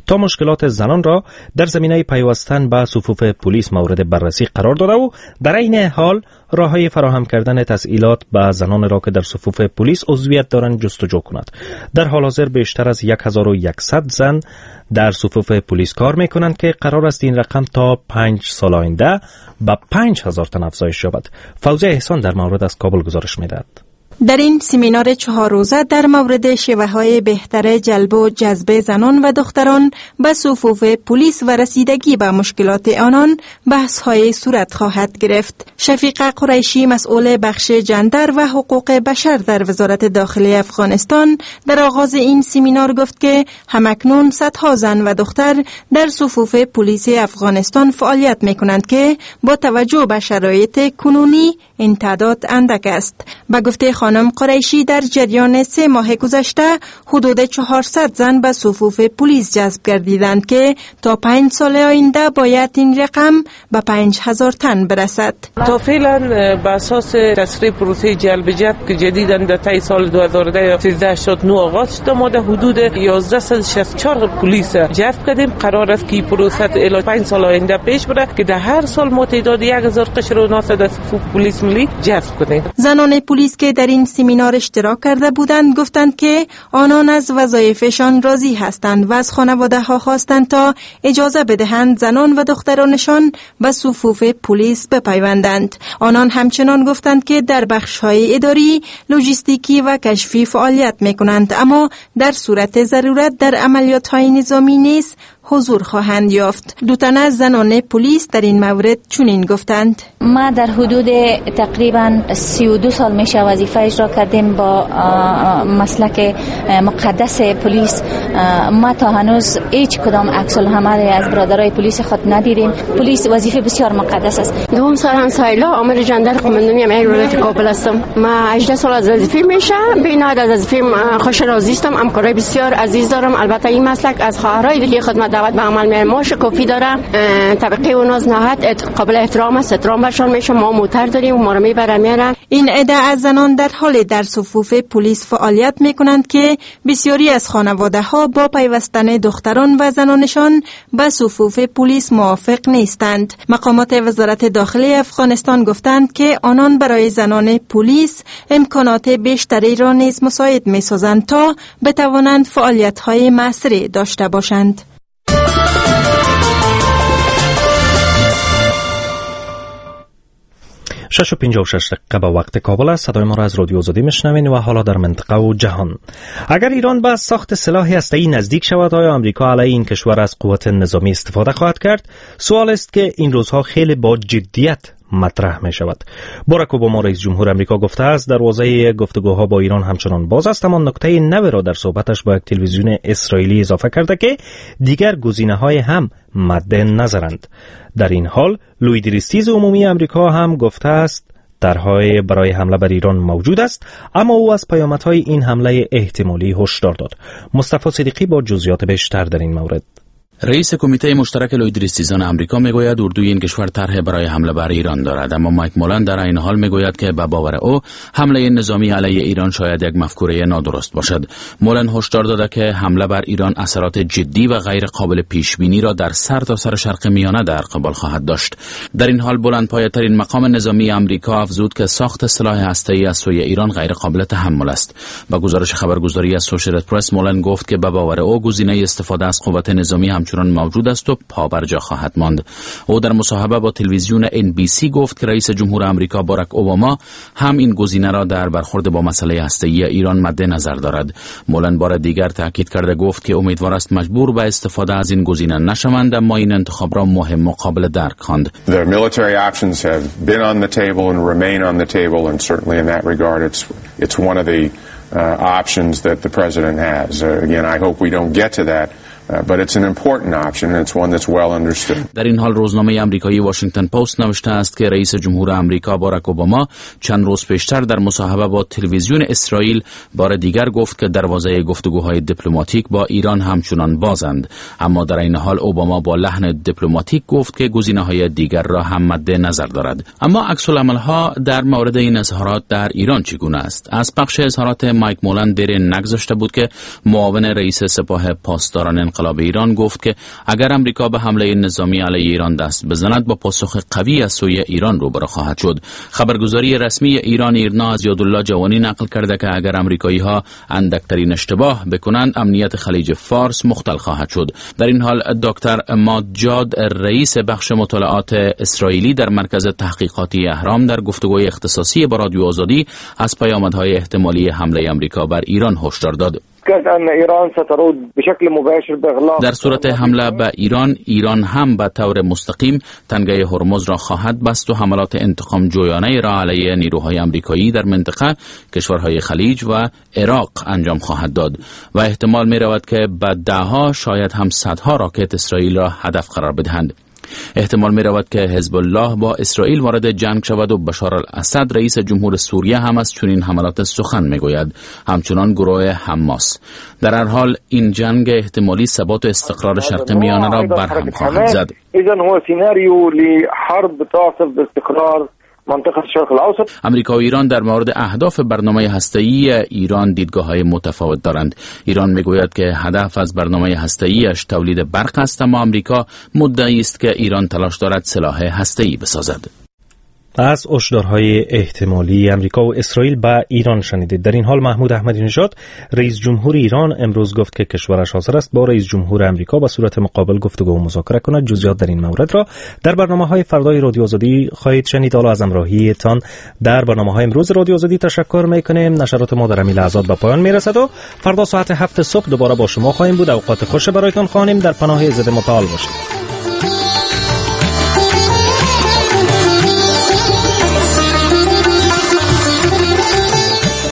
تا مشکلات زنان را در زمینه پیوستن به صفوف پلیس مورد بررسی قرار داده و در این حال راههای فراهم کردن تسهیلات به زنان را که در صفوف پلیس عضویت دارند جستجو کند. در حال حاضر بیشتر از هزار و صد زن در صفوف پلیس کار میکنند که قرار است این رقم تا پنج سال آینده به پنج هزار تن افزایش یابد. فوزیه احسان در مورد از کابل گزارش میدهد. در این سمینار چهار روزه در مورد شیوه‌های بهتر جلب و جذب زنان و دختران به صفوف پلیس و رسیدگی به مشکلات آنان بحث‌های صورت خواهد گرفت. شفیقه قریشی مسئول بخش جندر و حقوق بشر در وزارت داخلی افغانستان در آغاز این سمینار گفت که همکنون صدها زن و دختر در صفوف پلیس افغانستان فعالیت می‌کنند که با توجه به شرایط کنونی این تعداد اندک است. با گفته خانم قریشی در جریان سه ماه گذشته حدود چهارصد زن به صفوف پلیس جذب گردیدند که تا پنج سال آینده باید این رقم به پنج هزار تن برسد. تا فعلا بر اساس تسریع پروسه جلب جذب که جدیداً در طی سال دو هزار و سیزده شد نو آغاز شد، ما در حدود یازده و شصت و چهار پلیس جذب کردیم. قرار است که پروسه الی پنج سال آینده پیش بره که در هر سال ما تعداد یک هزار قشر و ناس در صفوف پلیس ملی جذب کنیم. زنان پلیس که در این سمینار اشتراک کرده بودند گفتند که آنان از وظایفشان راضی هستند و از خانواده ها خواستند تا اجازه بدهند زنان و دخترانشان به صفوف پلیس بپیوندند. آنان همچنان گفتند که در بخش‌های اداری، لوجستیکی و کشفی فعالیت می‌کنند، اما در صورت ضرورت در عملیات‌های نظامی نیز حضور خواهند یافت. دو تن از زنان پلیس در این مورد چنین گفتند: ما در حدود تقریبا سی و دو سال میشه وظیفه اجرا کردیم با مسلک مقدس پلیس. ما تا هنوز هیچ کدام عکس العمل از برادرای پلیس خود ندیدیم. پلیس وظیفه بسیار مقدس است. دوم سالم سایلا عامل جندر قماندانی ولایت کابل هستم. ما هجده سال از وظیفه میشه. بی‌نهایت از وظیفه خوش راضی هستم. همکارای بسیار عزیز دارم. البته این مسلک از خواهرای دیگه خدمت دعوت به عمل میره ما شکوفی داره. طبقه اوناز نهایت قابل احترام است. احترام برشان میشه. ما موتر داریم و ما رو میبرن میارن. این عده از زنان در حال در صفوف پلیس فعالیت میکنند که بسیاری از خانواده ها با پیوستن دختران و زنانشان به صفوف پلیس موافق نیستند. مقامات وزارت داخلی افغانستان گفتند که آنان برای زنان پلیس امکانات بیشتری را نیز مساعد میسازند تا بتوانند فعالیت های مؤثری داشته باشند. شش و پنجاه و شش دقیقه به وقت کابل است. صدای ما را از رادیو آزادی میشنوین و حالا در منطقه و جهان. اگر ایران به ساخت سلاح هسته‌ای نزدیک شود، آیا آمریکا علیه این کشور از قوت نظامی استفاده خواهد کرد؟ سوال است که این روزها خیلی با جدیت مطرح می شود. باراک اوباما رئیس جمهور آمریکا گفته است دروازه گفتگوها با ایران همچنان باز است، اما نکته نوی را در صحبتش با یک تلویزیون اسرائیلی اضافه کرده که دیگر گزینه‌های هم مد نظرند. در این حال لوی دریستیز عمومی آمریکا هم گفته است طرح‌های برای حمله بر ایران موجود است، اما او از پیامدهای این حمله احتمالی هشدار داد. مصطفی صدیقی با جزئیات بیشتر در این مورد. رئیس کمیته مشترک لوی دریستیزان آمریکا میگوید اردوی این کشور طرح برای حمله بر ایران دارد، اما مایک مولن در این حال میگوید که به باور او حمله نظامی علیه ایران شاید یک مفکوره نادرست باشد. مولن هشدار داده که حمله بر ایران اثرات جدی و غیر قابل پیش بینی را در سر تا سر شرق میانه در قبال خواهد داشت. در این حال بلندپایه‌ترین مقام نظامی آمریکا افزود که ساخت سلاح هسته‌ای از سوی ایران غیر قابل تحمل است. با گزارش خبرگزاری اسوسییتد پرس مولن گفت که به باور او گزینه استفاده از قوت نظامی همچنان موجود است و پابرجا خواهد ماند. او در مصاحبه با تلویزیون ان بی سی گفت که رئیس جمهور آمریکا باراک اوباما هم این گزینه را در برخورد با مسئله هسته‌ای ایران مد نظر دارد. مولن بار دیگر تاکید کرده گفت که امیدوار است مجبور به استفاده از این گزینه نشوند، اما این انتخاب را مهم و قابل درک خواند. The military options have been on the table and remain on the table, and certainly in that regard it's it's one of the uh, options that the president has. Uh, again, I hope we don't get to that. Uh, but it's an important option and it's one that's well understood. در این حال روزنامه آمریکایی واشنگتن پست نوشته است که رئیس جمهور آمریکا باراک اوباما چند روز پیشتر در مصاحبه با تلویزیون اسرائیل بار دیگر گفت که دروازه گفتگوهای دیپلماتیک با ایران همچنان بازند، اما در این حال اوباما با لحن دیپلماتیک گفت که گزینه‌های دیگر را هم مد نظر دارد. اما عکس العمل‌ها در مورد این اظهارات در ایران چگونه است؟ از پخش اظهارات مایک مولن دیر نگذشته بود که معاون رئیس سپاه پاسداران انقلاب ایران گفت که اگر امریکا به حمله نظامی علیه ایران دست بزند با پاسخ قوی از سوی ایران روبرو خواهد شد. خبرگزاری رسمی ایران ایرنا از یادالله جوانی نقل کرده که اگر امریکایی ها اندکترین اشتباه بکنند امنیت خلیج فارس مختل خواهد شد. در این حال دکتر ماجاد رئیس بخش مطالعات اسرائیلی در مرکز تحقیقاتی اهرام در گفتگوی اختصاصی با رادیو آزادی از پیامدهای احتمالی حمله امریکا بر ایران هشدار داد. در صورت حمله به ایران، ایران هم به طور مستقیم تنگه هرمز را خواهد بست و حملات انتقام جویانه را علیه نیروهای آمریکایی در منطقه، کشورهای خلیج و عراق انجام خواهد داد و احتمال می رود که به دهها شاید هم صدها راکت اسرائیل را هدف قرار بدهند. احتمال می رود که حزب الله با اسرائیل وارد جنگ شود و بشار الاسد رئیس جمهور سوریه هم از چنین حملات سخن می گوید، همچنان گروه حماس. در هر حال این جنگ احتمالی ثبات و استقرار شرق میانه را برهم خواهد زد. اذن هو سيناريو لحرب تعصف باستقرار منطقه شرق الاوسط. امریکا و ایران در مورد اهداف برنامه هسته‌ای ایران دیدگاه‌های متفاوت دارند. ایران میگوید که هدف از برنامه هسته‌ایش تولید برق است، اما آمریکا مدعی است که ایران تلاش دارد سلاح هسته‌ای بسازد. از هشدارهای احتمالی امریکا و اسرائیل به ایران شنیدید. در این حال محمود احمدی نژاد رئیس جمهور ایران امروز گفت که کشورش حاضر است با رئیس جمهور امریکا به صورت مقابل گفتگو و مذاکره کند. جزئیات در این مورد را در برنامه‌های فردای رادیو آزادی خواهید شنید. حالا از همراهیتان در برنامه‌های امروز رادیو آزادی تشکر می‌کنیم. نشرات ما در امیل آزاد به پایان میرسد و فردا ساعت هفت صبح دوباره با شما خواهیم بود. اوقات خوش برایتان خواهیم. در پناه عزت متعال باشید.